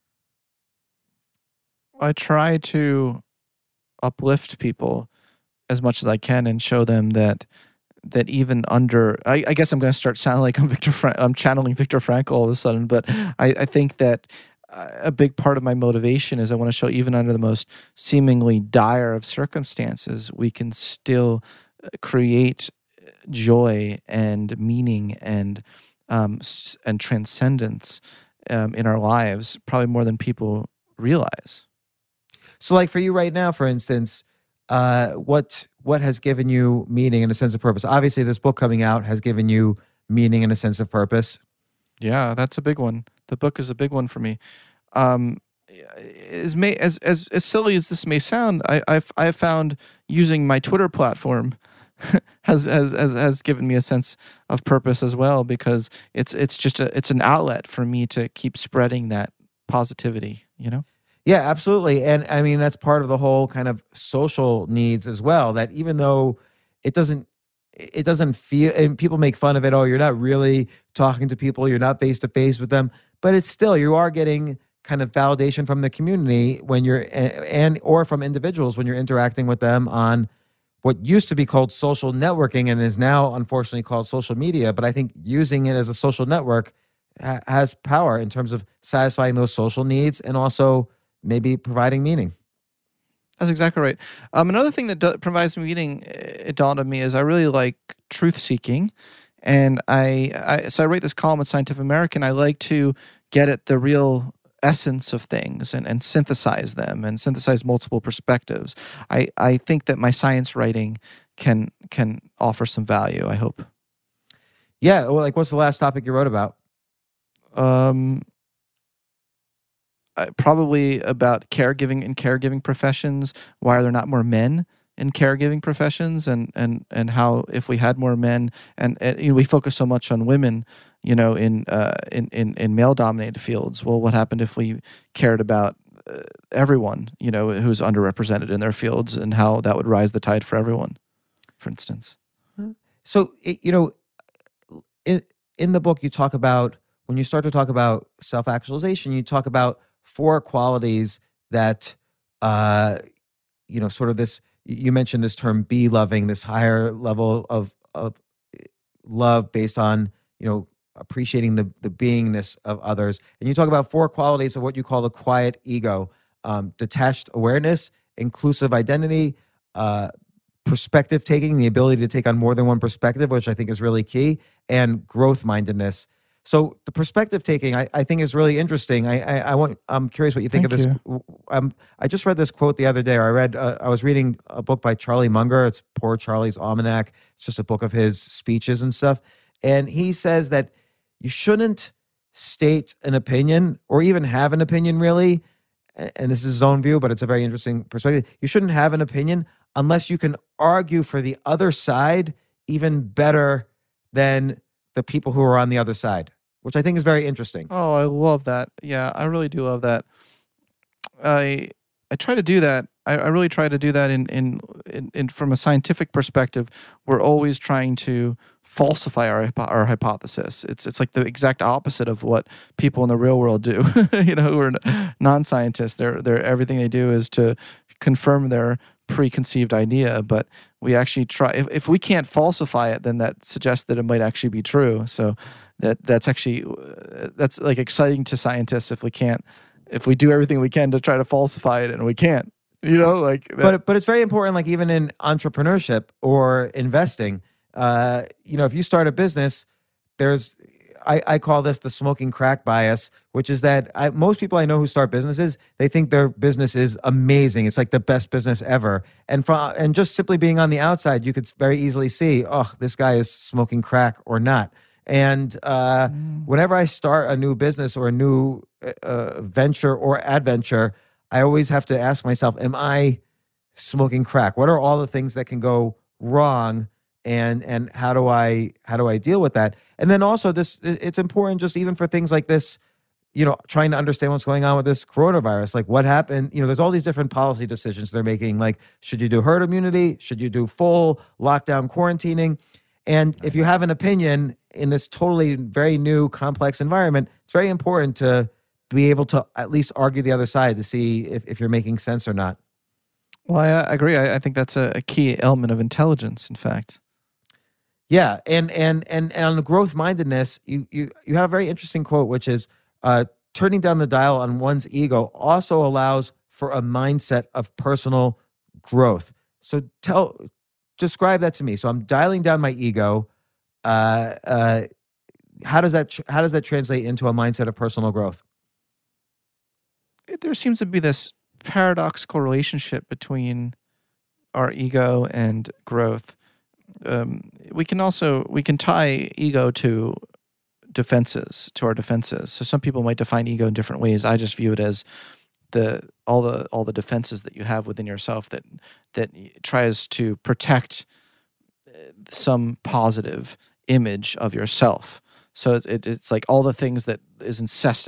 I try to uplift people as much as I can and show them that even under, I guess I'm going to start sounding like I'm channeling Viktor Frankl all of a sudden, but I think that a big part of my motivation is I want to show even under the most seemingly dire of circumstances, we can still create joy and meaning and transcendence in our lives, probably more than people realize. So, like for you right now, for instance, what has given you meaning and a sense of purpose? Obviously, this book coming out has given you meaning and a sense of purpose. Yeah, that's a big one. The book is a big one for me. As silly as this may sound, I've found using my Twitter platform has given me a sense of purpose as well, because it's an outlet for me to keep spreading that positivity, you know? Yeah, absolutely. And I mean, that's part of the whole kind of social needs as well, that even though it doesn't feel, and people make fun of it, oh, you're not really talking to people, you're not face to face with them, but it's still, you are getting kind of validation from the community when you're, or from individuals when you're interacting with them on what used to be called social networking and is now unfortunately called social media. But I think using it as a social network has power in terms of satisfying those social needs and also maybe providing meaning. That's exactly right. Another thing that provides meaning, it dawned on me, is I really like truth seeking, and so I write this column at Scientific American. I like to get at the real essence of things and synthesize them and synthesize multiple perspectives. I think that my science writing can offer some value, I hope. Yeah, well, like what's the last topic you wrote about? Probably about caregiving and caregiving professions. Why are there not more men in caregiving professions? And how, if we had more men, and you know, we focus so much on women, you know, in male-dominated fields. Well, what happened if we cared about everyone, you know, who's underrepresented in their fields, and how that would rise the tide for everyone, for instance? So, you know, in the book, you talk about, when you start to talk about self-actualization, you talk about 4 qualities that, you know, sort of this, you mentioned this term, be loving, this higher level of love based on, you know, appreciating the beingness of others. And you talk about 4 qualities of what you call the quiet ego: detached awareness, inclusive identity, perspective taking, the ability to take on more than one perspective, which I think is really key, and growth mindedness. So the perspective taking, I think, is really interesting. I'm curious what you think of this. I just read this quote the other day. I was reading a book by Charlie Munger. It's Poor Charlie's Almanac. It's just a book of his speeches and stuff. And he says that you shouldn't state an opinion or even have an opinion really, and this is his own view, but it's a very interesting perspective. You shouldn't have an opinion unless you can argue for the other side even better than the people who are on the other side, which I think is very interesting. Oh, I love that. Yeah, I really do love that. I try to do that. I really try to do that in from a scientific perspective. We're always trying to falsify our hypothesis. It's like the exact opposite of what people in the real world do. Who are non-scientists. They're everything they do is to confirm their preconceived idea. But we actually try. If we can't falsify it, then that suggests that it might actually be true. So that's actually that's like exciting to scientists if we do everything we can to try to falsify it and we can't. But it's very important, like even in entrepreneurship or investing, if you start a business, I call this the smoking crack bias, which is that most people I know who start businesses, they think their business is amazing. It's like the best business ever. And just simply being on the outside, you could very easily see, oh, this guy is smoking crack or not. And whenever I start a new business or a new venture or adventure, I always have to ask myself, am I smoking crack? What are all the things that can go wrong, and how do I deal with that? And then also it's important just even for things like this, trying to understand what's going on with this coronavirus. Like what happened, there's all these different policy decisions they're making. Like, should you do herd immunity? Should you do full lockdown quarantining? And if you have an opinion in this totally very new, complex environment, it's very important to be able to at least argue the other side to see if you're making sense or not. Well, I agree. I think that's a key element of intelligence, in fact. Yeah, and on the growth mindedness, you have a very interesting quote, which is turning down the dial on one's ego also allows for a mindset of personal growth. So describe that to me. So I'm dialing down my ego. How does that translate into a mindset of personal growth? There seems to be this paradoxical relationship between our ego and growth. We can tie ego to our defenses. So some people might define ego in different ways. I just view it as all the defenses that you have within yourself that tries to protect some positive image of yourself. So it's like all the things that is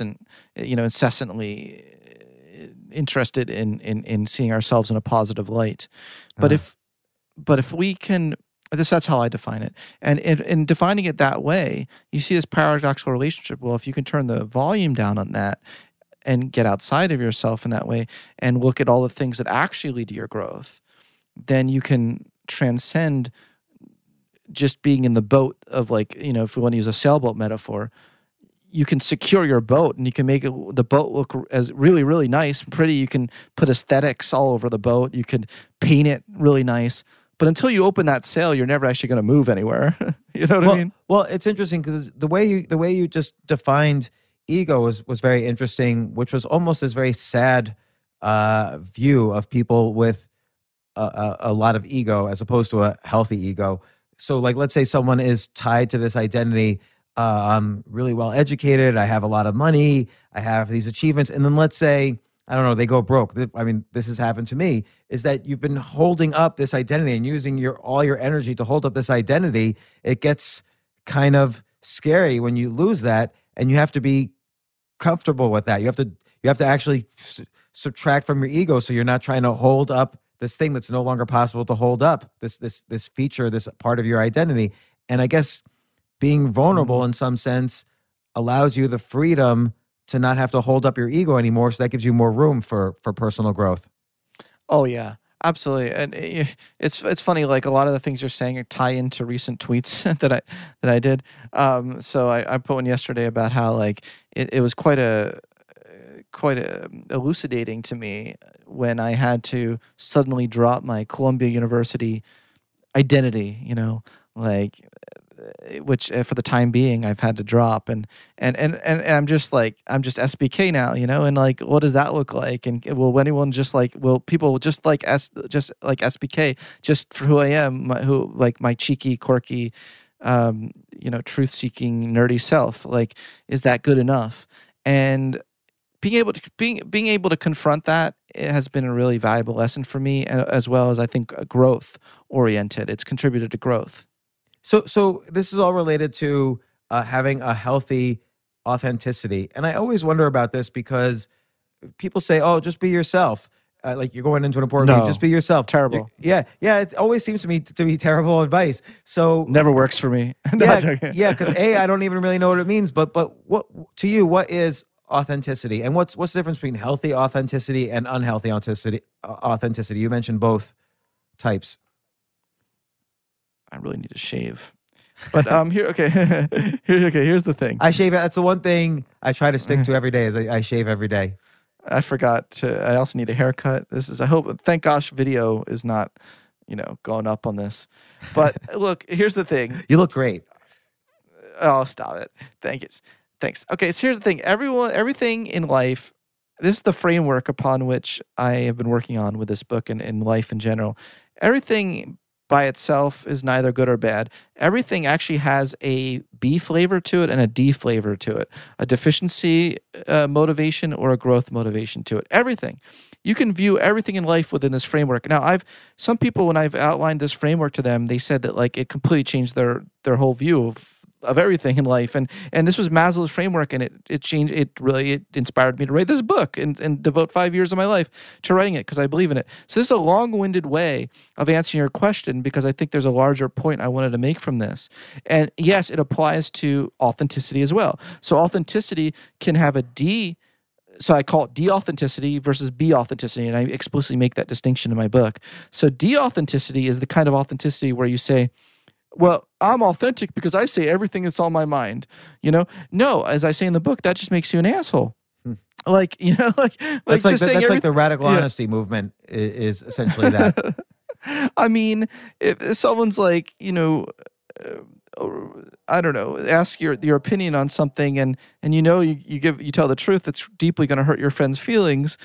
incessantly interested in seeing ourselves in a positive light. But if we can, that's how I define it. And in defining it that way, you see this paradoxical relationship. Well, if you can turn the volume down on that and get outside of yourself in that way and look at all the things that actually lead to your growth, then you can transcend just being in the boat of, like, if we want to use a sailboat metaphor, you can secure your boat and you can make the boat look as really, really nice and pretty. You can put aesthetics all over the boat. You can paint it really nice. But until you open that sail, you're never actually going to move anywhere. You know what I mean? Well, it's interesting because the way you just defined ego was very interesting, which was almost this very sad view of people with a lot of ego as opposed to a healthy ego. So, like, let's say someone is tied to this identity. I'm really well educated. I have a lot of money. I have these achievements. And then let's say, I don't know, they go broke. I mean, this has happened to me, is that you've been holding up this identity and using all your energy to hold up this identity. It gets kind of scary when you lose that, and you have to be comfortable with that. You have to actually subtract from your ego, so you're not trying to hold up this thing that's no longer possible to hold up, this feature, this part of your identity. And I guess being vulnerable in some sense allows you the freedom to not have to hold up your ego anymore. So that gives you more room for personal growth. Oh yeah, absolutely. And it's funny, like a lot of the things you're saying tie into recent tweets that I did. So I put one yesterday about how, like, it was quite elucidating to me when I had to suddenly drop my Columbia University identity, which for the time being I've had to drop, and I'm just SBK now, and like, what does that look like? And will people just like SBK, just for who I am, my cheeky, quirky, truth-seeking, nerdy self. Like, is that good enough? And being able to confront that, it has been a really valuable lesson for me, as well as I think growth oriented. It's contributed to growth. So this is all related to having a healthy authenticity, and I always wonder about this because people say, "Oh, just be yourself." Like you're going into an important meeting, just be yourself. Terrible. Yeah. It always seems to me to be terrible advice. So never works for me. Because I don't even really know what it means. But what to you? What is authenticity, and what's the difference between healthy authenticity and unhealthy authenticity? You mentioned both types. I really need to shave. But here's the thing. I shave. That's the one thing I try to stick to every day. Is I shave every day. I forgot to. I also need a haircut. Thank gosh, video is not, going up on this. But look, here's the thing. You look great. Oh, stop it. Thanks. Okay, so here's the thing. Everything in life. This is the framework upon which I have been working on with this book and in life in general. Everything by itself is neither good or bad. Everything actually has a B flavor to it and a D flavor to it, a deficiency motivation or a growth motivation to it. Everything. You can view everything in life within this framework. Now, some people, when I've outlined this framework to them, they said that like it completely changed their whole view of everything in life. And this was Maslow's framework, and it changed. It inspired me to write this book and devote 5 years of my life to writing it because I believe in it. So this is a long-winded way of answering your question because I think there's a larger point I wanted to make from this. And yes, it applies to authenticity as well. So authenticity can have a D. So I call it de-authenticity versus B-authenticity, and I explicitly make that distinction in my book. So de-authenticity is the kind of authenticity where you say, well, I'm authentic because I say everything that's on my mind. No, as I say in the book, that just makes you an asshole. Like that's like the radical honesty movement is essentially that. I mean, if someone's like, I don't know, ask your opinion on something, and you tell the truth that's deeply going to hurt your friend's feelings.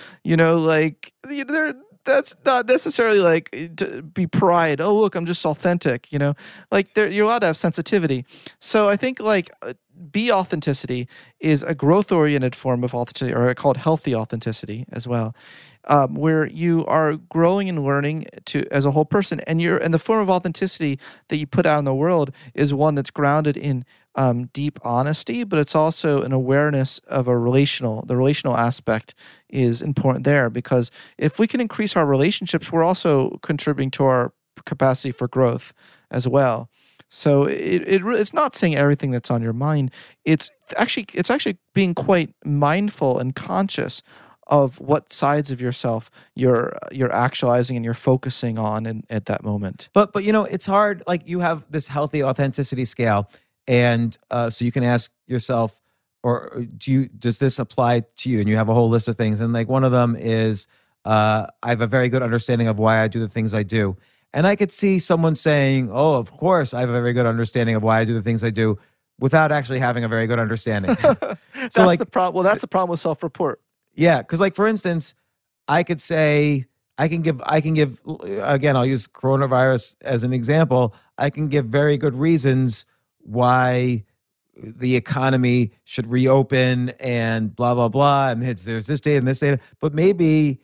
That's not necessarily like to be pride. Oh, look, I'm just authentic, Like you're allowed to have sensitivity. So I think like B authenticity is a growth-oriented form of authenticity, or I call it healthy authenticity as well, where you are growing and learning as a whole person, and the form of authenticity that you put out in the world is one that's grounded in deep honesty, but it's also an awareness of the relational aspect is important there, because if we can increase our relationships, we're also contributing to our capacity for growth as well. So it's not saying everything that's on your mind. It's actually being quite mindful and conscious of what sides of yourself you're actualizing and you're focusing on at that moment. But it's hard. Like you have this healthy authenticity scale, and so you can ask yourself, or does this apply to you? And you have a whole list of things, and like one of them is I have a very good understanding of why I do the things I do. And I could see someone saying, "Oh, of course, I have a very good understanding of why I do the things I do," without actually having a very good understanding. That's the problem. Well, that's the problem with self-report. Yeah, because like for instance, I could say I can give again, I'll use coronavirus as an example. I can give very good reasons why the economy should reopen and blah blah blah, and there's this data and this data, but maybe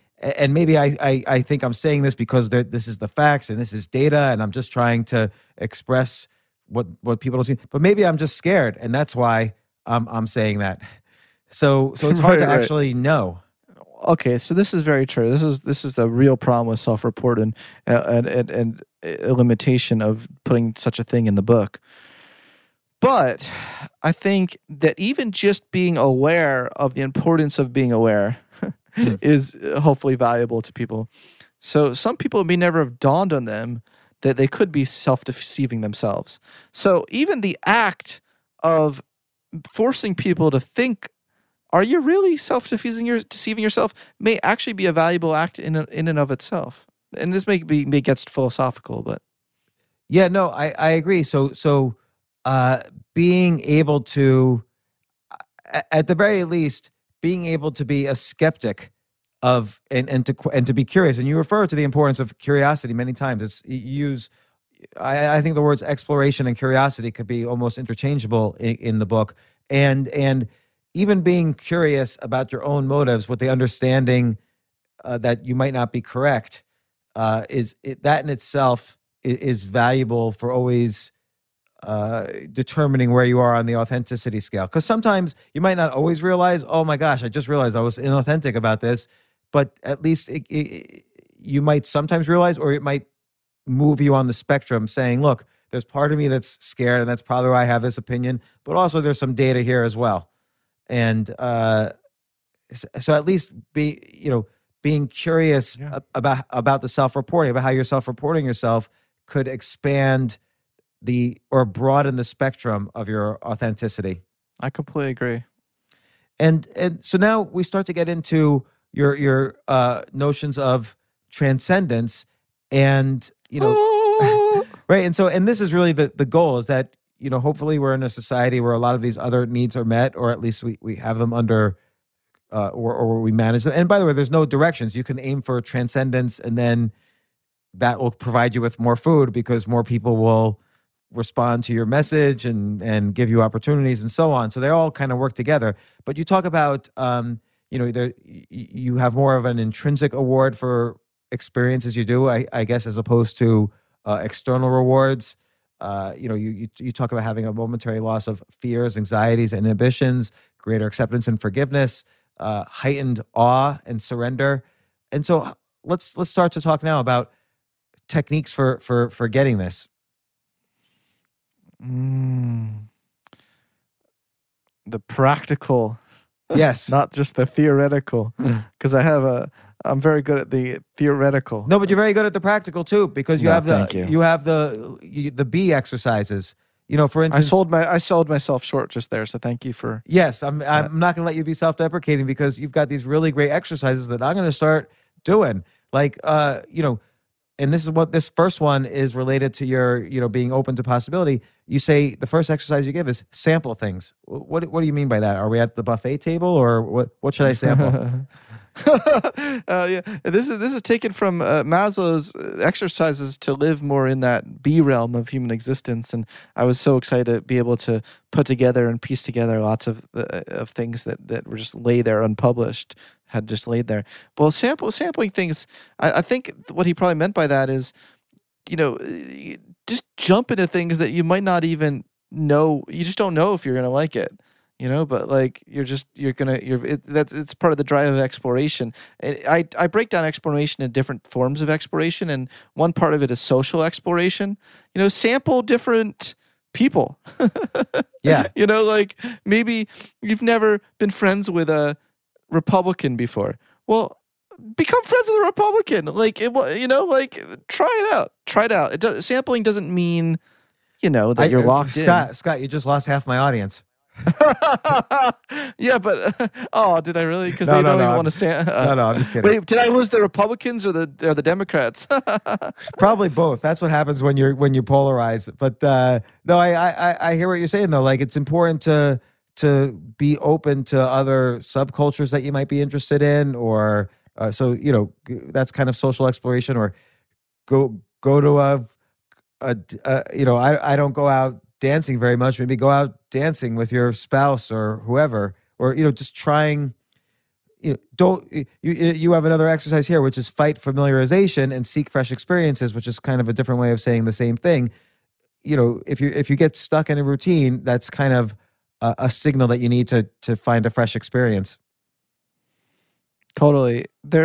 I think I'm saying this because this is the facts and this is data, and I'm just trying to express what people don't see. But maybe I'm just scared, and that's why I'm saying that. So it's hard to actually know. Okay, so this is very true. This is the real problem with self-report and a limitation of putting such a thing in the book. But I think that even just being aware of the importance of being aware is hopefully valuable to people. So some people may never have dawned on them that they could be self-deceiving themselves. So even the act of forcing people to think, are you really deceiving yourself, may actually be a valuable act in and of itself. And this may gets philosophical, but yeah, no, I agree. So being able to, at the very least, being able to be a skeptic of and to be curious, and you refer to the importance of curiosity many times. You use I think the words exploration and curiosity could be almost interchangeable in the book, and even being curious about your own motives with the understanding that you might not be correct that in itself is valuable for always determining where you are on the authenticity scale. Because sometimes you might not always realize, oh my gosh, I just realized I was inauthentic about this, but at least you might sometimes realize, or it might move you on the spectrum saying, look, there's part of me that's scared, and that's probably why I have this opinion, but also there's some data here as well. And so at least being curious about the self-reporting, about how you're self-reporting yourself could expand or broaden the spectrum of your authenticity. I completely agree. And so now we start to get into your notions of transcendence, and right. And this is really the goal, is that hopefully we're in a society where a lot of these other needs are met, or at least we have them under or we manage them. And by the way, there's no directions. You can aim for transcendence, and then that will provide you with more food because more people will respond to your message and give you opportunities and so on. So they all kind of work together. But you talk about you have more of an intrinsic award for experiences you do, I guess, as opposed to external rewards. You talk about having a momentary loss of fears, anxieties, and inhibitions, greater acceptance and forgiveness, heightened awe and surrender. And so let's start to talk now about techniques for getting this. The practical, yes, not just the theoretical, because I'm very good at the theoretical. No, but you're very good at the practical too, because you have the B exercises. For instance, I sold myself short just there, so thank you for. Yes, I'm not going to let you be self-deprecating, because you've got these really great exercises that I'm going to start doing. Like, and this is what this first one is related to your, being open to possibility. You say the first exercise you give is sample things. What do you mean by that? Are we at the buffet table, or what should I sample? Yeah, this is taken from Maslow's exercises to live more in that B realm of human existence, and I was so excited to be able to put together and piece together lots of things that were just lay there unpublished, had just laid there. Well, sampling things. I think what he probably meant by that is, just jump into things that you might not even know. You just don't know if you're gonna like it. But like it's part of the drive of exploration. I break down exploration in different forms of exploration, and one part of it is social exploration. Sample different people. Yeah. Like maybe you've never been friends with a Republican before. Well, become friends with a Republican. Try it out. Try it out. Sampling doesn't mean, that you're locked in. Scott, you just lost half my audience. Yeah, but did I really? Because they don't even want to say. No, I'm just kidding. Wait, did I lose the Republicans or the Democrats? Probably both. That's what happens when you polarize. But no, I hear what you're saying though. Like, it's important to be open to other subcultures that you might be interested in, or so that's kind of social exploration. Or go to I don't go out dancing very much. Maybe go out dancing with your spouse or whoever, or just trying. You have another exercise here, which is fight familiarization and seek fresh experiences, which is kind of a different way of saying the same thing. If you get stuck in a routine, that's kind of a signal that you need to find a fresh experience. Totally.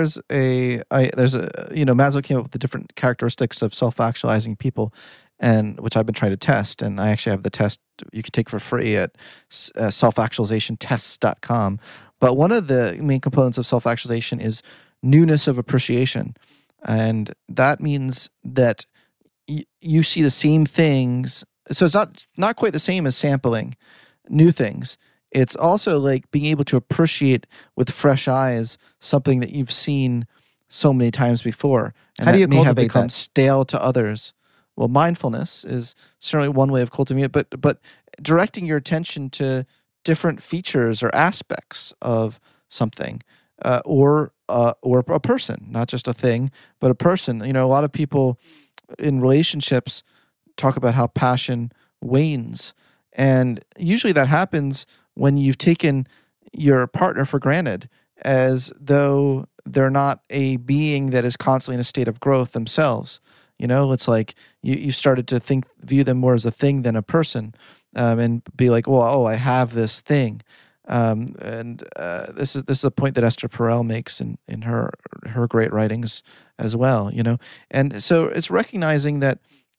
Maslow came up with the different characteristics of self-actualizing people, and which I've been trying to test. And I actually have the test you can take for free at selfactualizationtests.com. But one of the main components of self-actualization is newness of appreciation. And that means that you see the same things. So it's not quite the same as sampling new things. It's also like being able to appreciate with fresh eyes something that you've seen so many times before. And how do you may have cultivate become that? Stale to others. Well, mindfulness is certainly one way of cultivating it, but directing your attention to different features or aspects of something, or a person, not just a thing, but a person. A lot of people in relationships talk about how passion wanes. And usually that happens when you've taken your partner for granted, as though they're not a being that is constantly in a state of growth themselves. It's like you started to view them more as a thing than a person, and be like, well, oh, I have this thing. And this is a point that Esther Perel makes in her great writings as well. And so it's recognizing that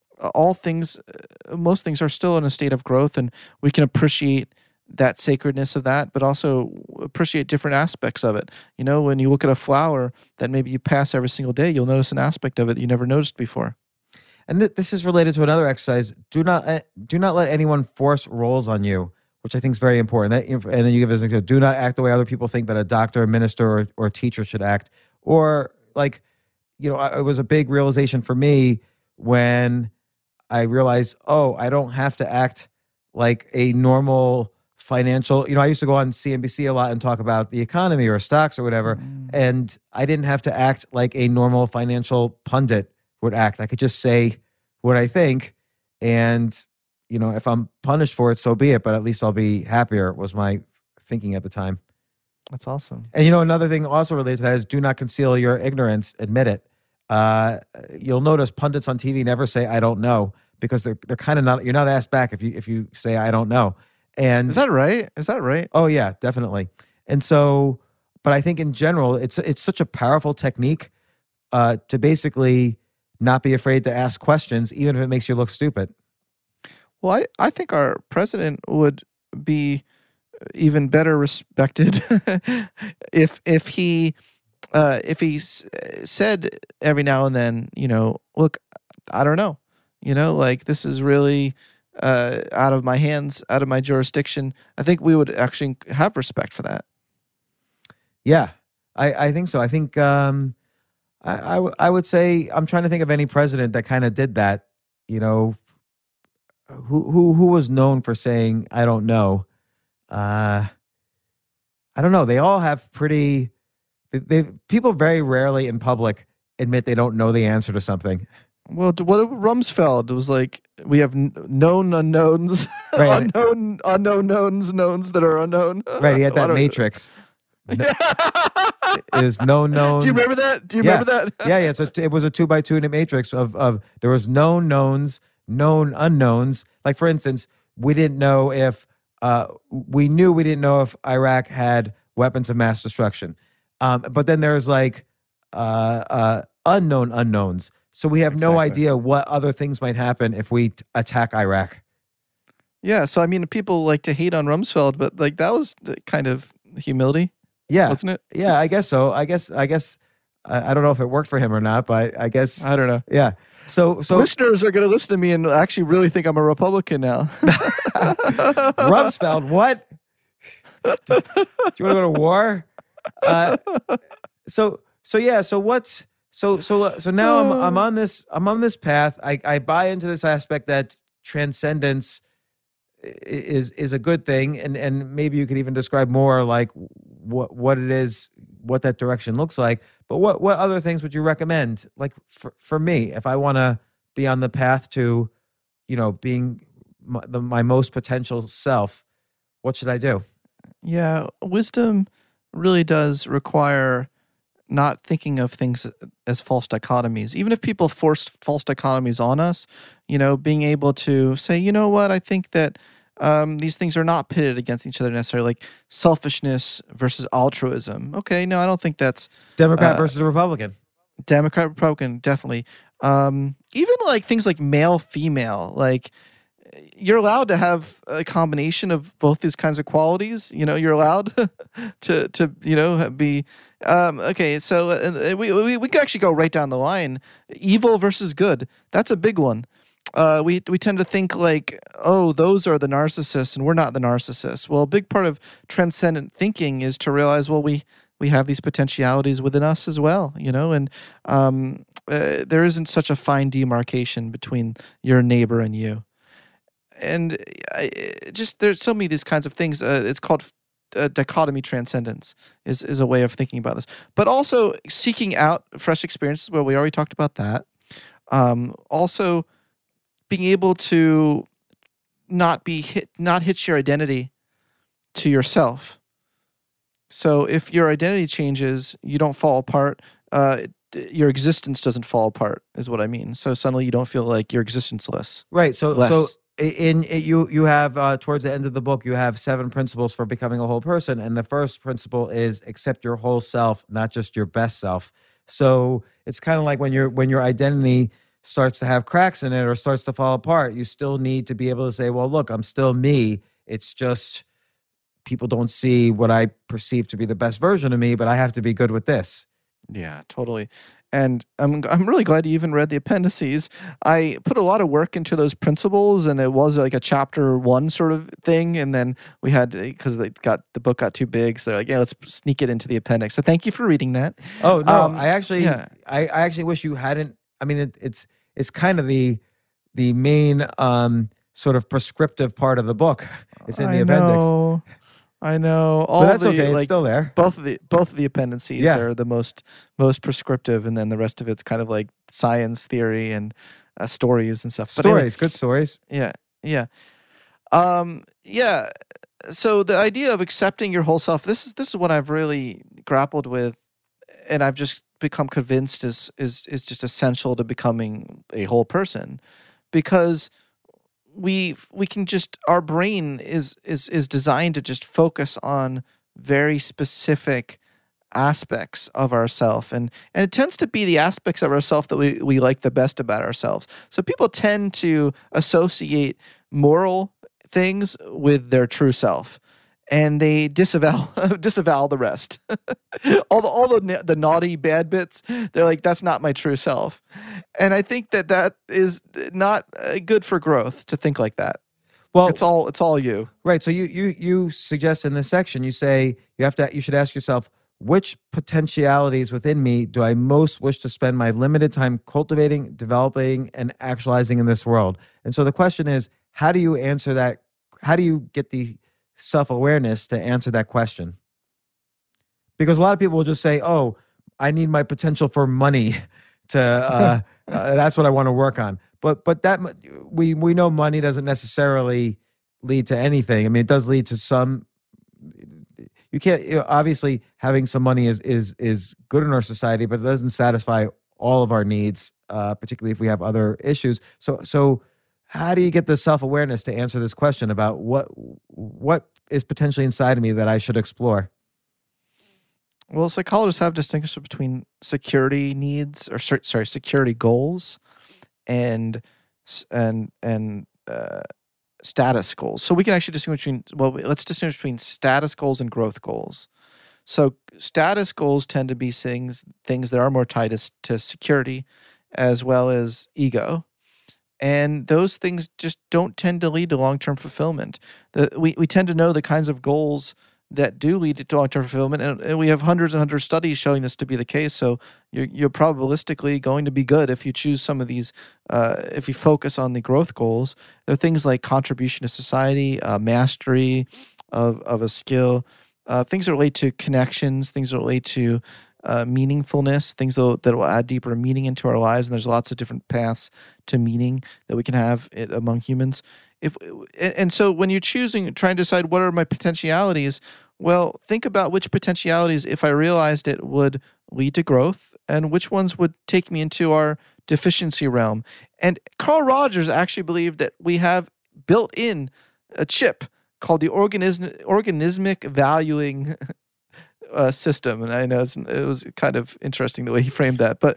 most things are still in a state of growth, and we can appreciate that sacredness of that, but also appreciate different aspects of it. When you look at a flower that maybe you pass every single day, you'll notice an aspect of it that you never noticed before. And this is related to another exercise. Do not let anyone force roles on you, which I think is very important. And then you give us an example. Do not act the way other people think that a doctor, a minister, or a teacher should act. Or it was a big realization for me when I realized, I don't have to act like a normal financial, I used to go on CNBC a lot and talk about the economy or stocks or whatever. And I didn't have to act like a normal financial pundit would act. I could just say what I think. And, if I'm punished for it, so be it. But at least I'll be happier, was my thinking at the time. That's awesome. And, another thing also related to that is do not conceal your ignorance. Admit it. You'll notice pundits on TV never say, I don't know, because they're kind of not, you're not asked back if you say, I don't know. And is that right? Oh yeah, definitely. And so, but I think in general, it's such a powerful technique to basically not be afraid to ask questions, even if it makes you look stupid. Well, I think our president would be even better respected if he said every now and then, look, I don't know, this is really out of my hands, out of my jurisdiction. I think we would actually have respect for that. Yeah, I think so. I think I would say, I'm trying to think of any president that kind of did that. Who was known for saying I don't know. I don't know. They all have pretty. People very rarely in public admit they don't know the answer to something. Well, what Rumsfeld was like, we have known unknowns, right. unknown knowns that are unknown. Right, he had that matrix. Is known knowns. Do you remember that? Remember that? Yeah. It was a 2x2 matrix of there was known knowns, known unknowns. Like for instance, we didn't know if we didn't know if Iraq had weapons of mass destruction. But then there's like unknown unknowns. So we have no idea what other things might happen if we attack Iraq. Yeah, so I mean, people like to hate on Rumsfeld, but like that was kind of humility, wasn't it? Yeah, I guess so. I guess I don't know if it worked for him or not, but I guess I don't know. Yeah. So listeners are going to listen to me and actually really think I'm a Republican now. Rumsfeld, what? Do you want to go to war? So now I'm on this path. I buy into this aspect that transcendence is a good thing, and maybe you could even describe more like what it is, what that direction looks like. But what other things would you recommend? Like for me, if I want to be on the path to, being my most potential self, what should I do? Yeah, wisdom really does require not thinking of things as false dichotomies. Even if people force false dichotomies on us, being able to say, you know what, I think that these things are not pitted against each other necessarily, like selfishness versus altruism. Okay, no, I don't think that's... Democrat versus Republican. Democrat, Republican, definitely. Even like things like male, female, like you're allowed to have a combination of both these kinds of qualities. You're allowed to be... okay, so we could actually go right down the line. Evil versus good. That's a big one. We tend to think like, oh, those are the narcissists and we're not the narcissists. Well, a big part of transcendent thinking is to realize, well, we have these potentialities within us as well, and there isn't such a fine demarcation between your neighbor and you. And there's so many of these kinds of things. It's called dichotomy transcendence is a way of thinking about this. But also seeking out fresh experiences, well, we already talked about that. Also being able to not hitch your identity to yourself. So if your identity changes, you don't fall apart. Your existence doesn't fall apart, is what I mean. So suddenly you don't feel like you're existenceless. Right. So Less. you have towards the end of the book, you have 7 principles for becoming a whole person, and the first principle is accept your whole self, not just your best self. So it's kind of like when your identity starts to have cracks in it or starts to fall apart, you still need to be able to say, well, look, I'm still me. It's just people don't see what I perceive to be the best version of me, but I have to be good with this. Yeah, totally. And I'm really glad you even read the appendices. I put a lot of work into those principles, and it was like a chapter 1 sort of thing. And then we had, because the book got too big, so they're like, yeah, let's sneak it into the appendix. So thank you for reading that. Oh no, I actually wish you hadn't. I mean, it's kind of the main sort of prescriptive part of the book. It's in the appendix. I know. But that's okay. It's still there. Both of the appendices are the most prescriptive, and then the rest of it's kind of like science theory and stories and stuff. Stories, good stories. Yeah. So the idea of accepting your whole self, this is what I've really grappled with, and I've just become convinced is just essential to becoming a whole person, because we can just, our brain is designed to just focus on very specific aspects of ourself, and it tends to be the aspects of ourself that we like the best about ourselves. So people tend to associate moral things with their true self, and they disavow the rest. all the naughty bad bits, they're like, that's not my true self. And I think that is not good for growth to think like that. Well, it's all you. Right. So you suggest in this section, you say you should ask yourself, which potentialities within me do I most wish to spend my limited time cultivating, developing, and actualizing in this world? And so the question is, how do you answer that? How do you get the self-awareness to answer that question? Because a lot of people will just say, oh, I need my potential for money to that's what I want to work on. But that we know money doesn't necessarily lead to anything. I mean, it does lead to some. You can't, obviously having some money is good in our society, but it doesn't satisfy all of our needs, particularly if we have other issues. So how do you get the self-awareness to answer this question about what is potentially inside of me that I should explore? Well, psychologists have distinguished between security needs, or security goals, and status goals. So we can actually distinguish let's distinguish between status goals and growth goals. So status goals tend to be things that are more tied to security as well as ego. And those things just don't tend to lead to long-term fulfillment. We tend to know the kinds of goals that do lead to long-term fulfillment, and we have hundreds and hundreds of studies showing this to be the case. So you're probabilistically going to be good if you choose some of these. If you focus on the growth goals, there are things like contribution to society, mastery of a skill, things that relate to connections, things that relate to meaningfulness, things that will add deeper meaning into our lives. And there's lots of different paths to meaning that we can have among humans. So when you're trying to decide what are my potentialities, well, think about which potentialities, if I realized it, would lead to growth, and which ones would take me into our deficiency realm. And Carl Rogers actually believed that we have built in a chip called the organismic valuing system. And I know it was kind of interesting the way he framed that, but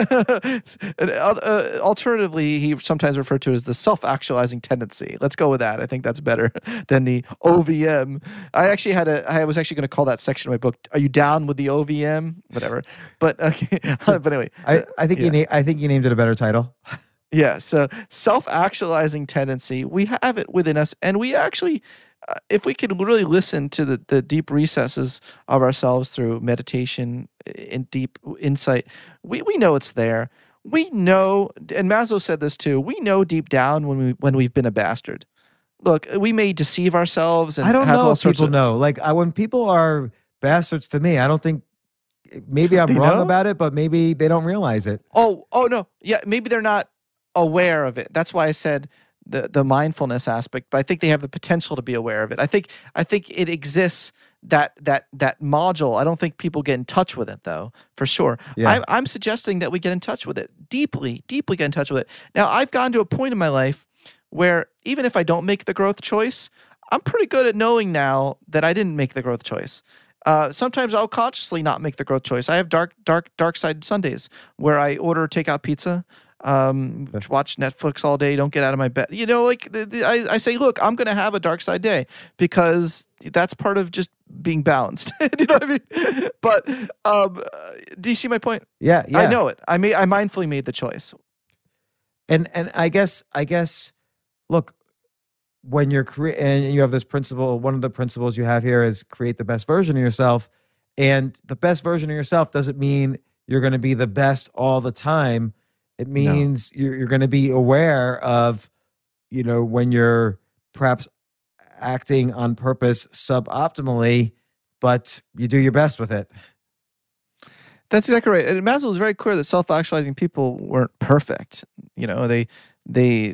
alternatively, he sometimes referred to it as the self-actualizing tendency. Let's go with that. I think that's better than the OVM. I was actually going to call that section of my book, "Are you down with the OVM?" Whatever. But okay. But anyway, I think you named it a better title. Yeah. So self-actualizing tendency, we have it within us, and we actually, if we can really listen to the deep recesses of ourselves through meditation and deep insight, we know it's there. We know, and Maslow said this too, we know deep down when we've been a bastard. Look, we may deceive ourselves, and I don't have know all if sorts people of, know. Like when people are bastards to me, I don't think, maybe I'm wrong about it, but maybe they don't realize it. Oh no. Yeah, maybe they're not aware of it. That's why I said the mindfulness aspect, but I think they have the potential to be aware of it. I think it exists, that module. I don't think people get in touch with it though, for sure. Yeah. I'm suggesting that we get in touch with it, deeply get in touch with it. Now, I've gotten to a point in my life where even if I don't make the growth choice, I'm pretty good at knowing now that I didn't make the growth choice. Sometimes I'll consciously not make the growth choice. I have dark side Sundays where I order takeout pizza, watch Netflix all day, don't get out of my bed. I say, look, I'm going to have a dark side day because that's part of just being balanced. Do you know what I mean? But do you see my point? Yeah. I know it. I mindfully made the choice. And I guess, look, when you're and you have this principle, one of the principles you have here is create the best version of yourself. And the best version of yourself doesn't mean you're going to be the best all the time. It means you're going to be aware of, when you're perhaps acting on purpose suboptimally, but you do your best with it. That's exactly right. And Maslow was very clear that self-actualizing people weren't perfect. They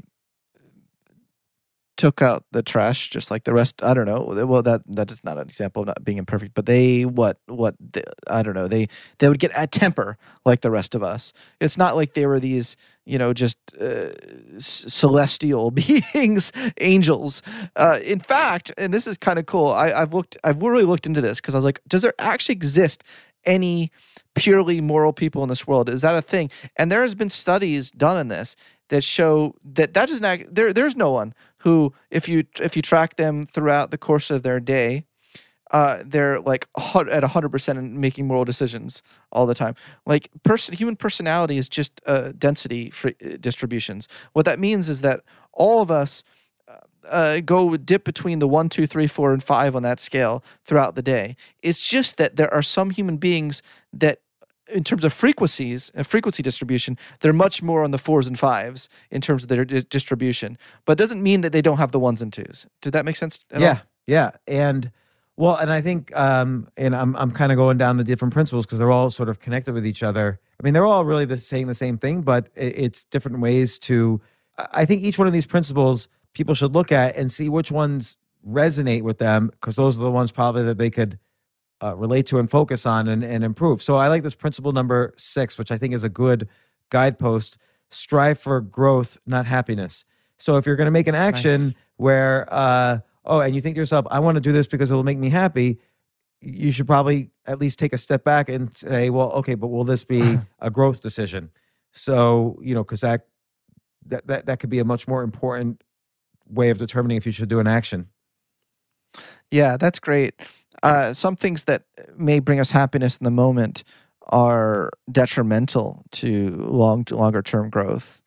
took out the trash just like the rest. I don't know. Well, that is not an example of not being imperfect, but they I don't know. They would get a temper like the rest of us. It's not like they were these, just celestial beings, angels. In fact, and this is kind of cool. I've really looked into this because I was like, does there actually exist any purely moral people in this world? Is that a thing? And there has been studies done in this that show that doesn't there's no one who, if you track them throughout the course of their day, they're like at 100% in making moral decisions all the time. Like human personality is just density distributions. What that means is that all of us go dip between the 1, 2, 3, 4, and 5 on that scale throughout the day. It's just that there are some human beings that, in terms of frequency distribution, they're much more on the 4s and 5s in terms of their distribution. But it doesn't mean that they don't have the 1s and 2s. Did that make sense at all? Yeah. And I think, and I'm kind of going down the different principles because they're all sort of connected with each other. I mean, they're all really saying the same thing, but it's different ways to. I think each one of these principles people should look at and see which ones resonate with them, because those are the ones probably that they could relate to and focus on and improve. So I like this principle number 6, which I think is a good guidepost. Strive for growth, not happiness. So if you're going to make an action where, and you think to yourself, I want to do this because it'll make me happy, you should probably at least take a step back and say, well, okay, but will this be a growth decision? So, because that could be a much more important way of determining if you should do an action. Yeah, that's great. Some things that may bring us happiness in the moment are detrimental to longer term growth.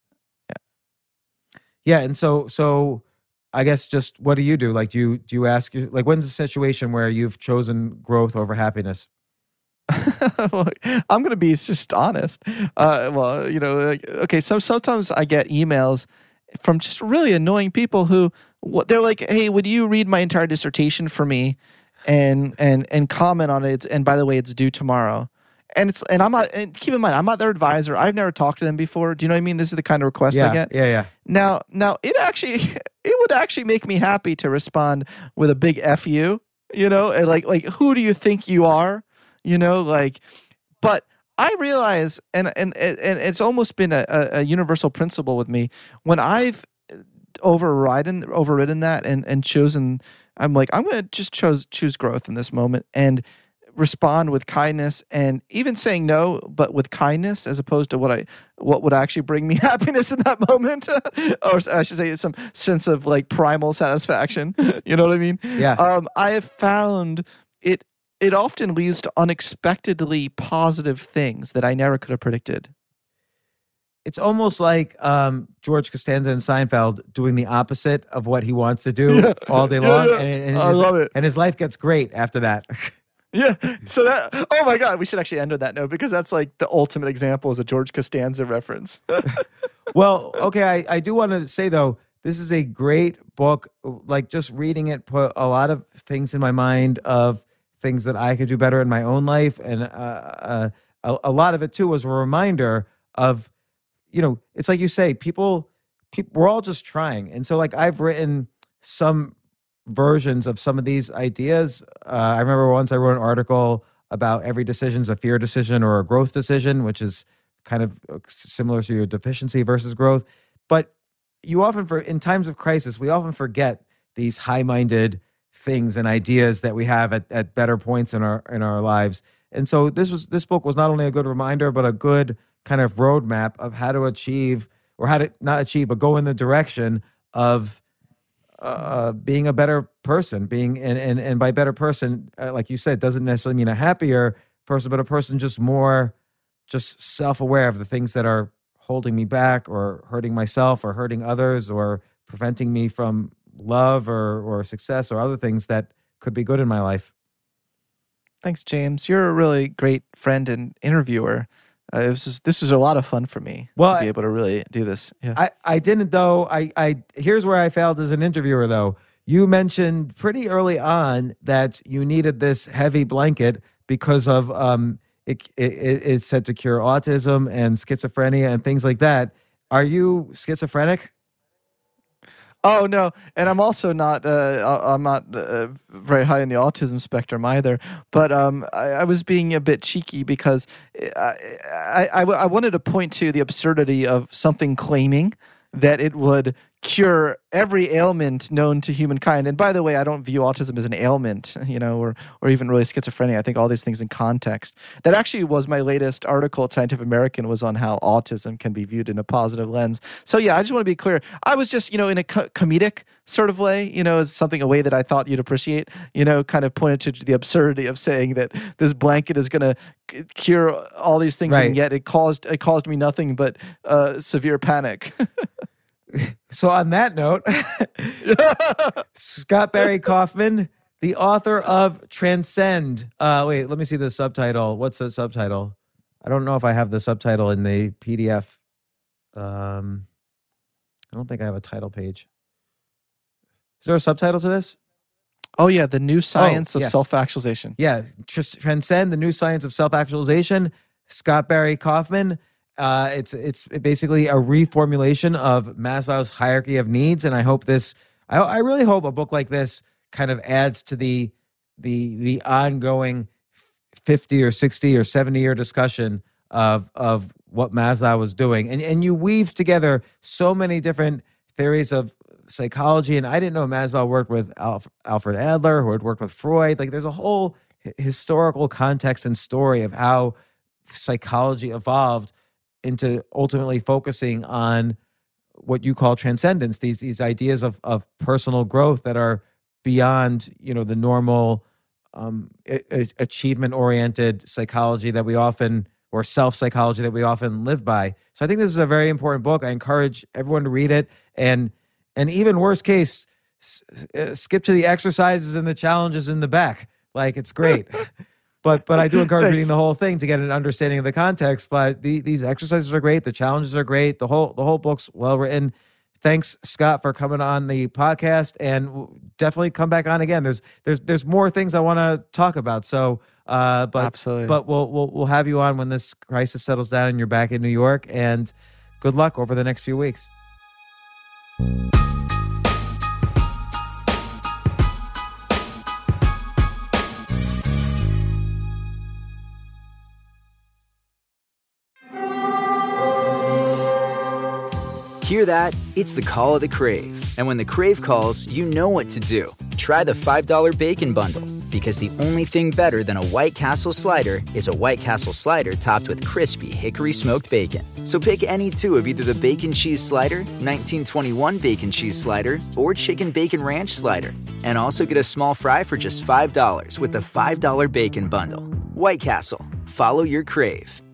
Yeah, and so I guess just what do you do? Like, do you ask, like, when's a situation where you've chosen growth over happiness? Well, I'm going to be just honest. Okay, sometimes I get emails from just really annoying people who they're like, "Hey, would you read my entire dissertation for me and comment on it? And by the way, it's due tomorrow." And I'm not. And keep in mind, I'm not their advisor. I've never talked to them before. Do you know what I mean? This is the kind of request I get. Yeah. Now, it would actually make me happy to respond with a big F you. And like who do you think you are? But I realize, and it's almost been a universal principle with me, when I've overridden that and chosen, I'm like, I'm going to just choose growth in this moment and respond with kindness, and even saying no, but with kindness, as opposed to what would actually bring me happiness in that moment, or I should say some sense of like primal satisfaction. You know what I mean? Yeah. I have found it often leads to unexpectedly positive things that I never could have predicted. It's almost like George Costanza in Seinfeld doing the opposite of what he wants to do all day long. Yeah. And I love it. And his life gets great after that. Yeah. So oh my God, we should actually end on that note, because that's like the ultimate example is a George Costanza reference. Well, okay. I do want to say, though, this is a great book. Like, just reading it put a lot of things in my mind of things that I could do better in my own life. And a lot of it, too, was a reminder of, it's like you say, people, we're all just trying. And so like I've written some versions of some of these ideas. I remember once I wrote an article about every decision's a fear decision or a growth decision, which is kind of similar to your deficiency versus growth. But you often, in times of crisis, we often forget these high-minded things and ideas that we have at better points in our lives. And so this book was not only a good reminder, but a good kind of roadmap of how to achieve, or how to not achieve, but go in the direction of being a better person. And by better person, like you said, doesn't necessarily mean a happier person, but a person just self-aware of the things that are holding me back or hurting myself or hurting others or preventing me from love or success or other things that could be good in my life. Thanks, James. You're a really great friend and interviewer. This was a lot of fun for me to be able to really do this. Yeah. I didn't though. Here's where I failed as an interviewer though. You mentioned pretty early on that you needed this heavy blanket because of it's said to cure autism and schizophrenia and things like that. Are you schizophrenic? Oh no, and I'm also not. I'm not very high in the autism spectrum either. But I was being a bit cheeky because I wanted to point to the absurdity of something claiming that it would cure every ailment known to humankind. And by the way, I don't view autism as an ailment, or even really schizophrenia. I think all these things in context. That actually was my latest article at Scientific American, was on how autism can be viewed in a positive lens. So yeah, I just want to be clear. I was just, in a comedic sort of way, as a way that I thought you'd appreciate, kind of pointed to the absurdity of saying that this blanket is going to cure all these things, right. And yet it caused me nothing but severe panic. So on that note, Scott Barry Kaufman, the author of Transcend. Wait, let me see the subtitle. What's the subtitle? I don't know if I have the subtitle in the PDF. I don't think I have a title page. Is there a subtitle to this? Oh yeah, The New Science of yes. Self-Actualization. Yeah, Transcend, The New Science of Self-Actualization. Scott Barry Kaufman. It's basically a reformulation of Maslow's hierarchy of needs, and I hope I really hope a book like this kind of adds to the ongoing 50 or 60 or 70 year discussion of what Maslow was doing, and you weave together so many different theories of psychology. And I didn't know Maslow worked with Alfred Adler, who had worked with Freud. Like, there's a whole historical context and story of how psychology evolved into ultimately focusing on what you call transcendence, these ideas of personal growth that are beyond, the normal achievement-oriented psychology that we often, or self-psychology that we often live by. So I think this is a very important book. I encourage everyone to read it, and even worst case, skip to the exercises and the challenges in the back. Like, it's great. But I do encourage reading the whole thing to get an understanding of the context. But these exercises are great. The challenges are great. The whole book's well written. Thanks, Scott, for coming on the podcast, and definitely come back on again. There's more things I want to talk about. So, absolutely. But we'll have you on when this crisis settles down and you're back in New York. And good luck over the next few weeks. Hear that? It's the call of the Crave. And when the Crave calls, you know what to do. Try the $5 Bacon Bundle, because the only thing better than a White Castle slider is a White Castle slider topped with crispy hickory smoked bacon. So pick any two of either the Bacon Cheese Slider, 1921 Bacon Cheese Slider, or Chicken Bacon Ranch Slider. And also get a small fry for just $5 with the $5 Bacon Bundle. White Castle. Follow your Crave.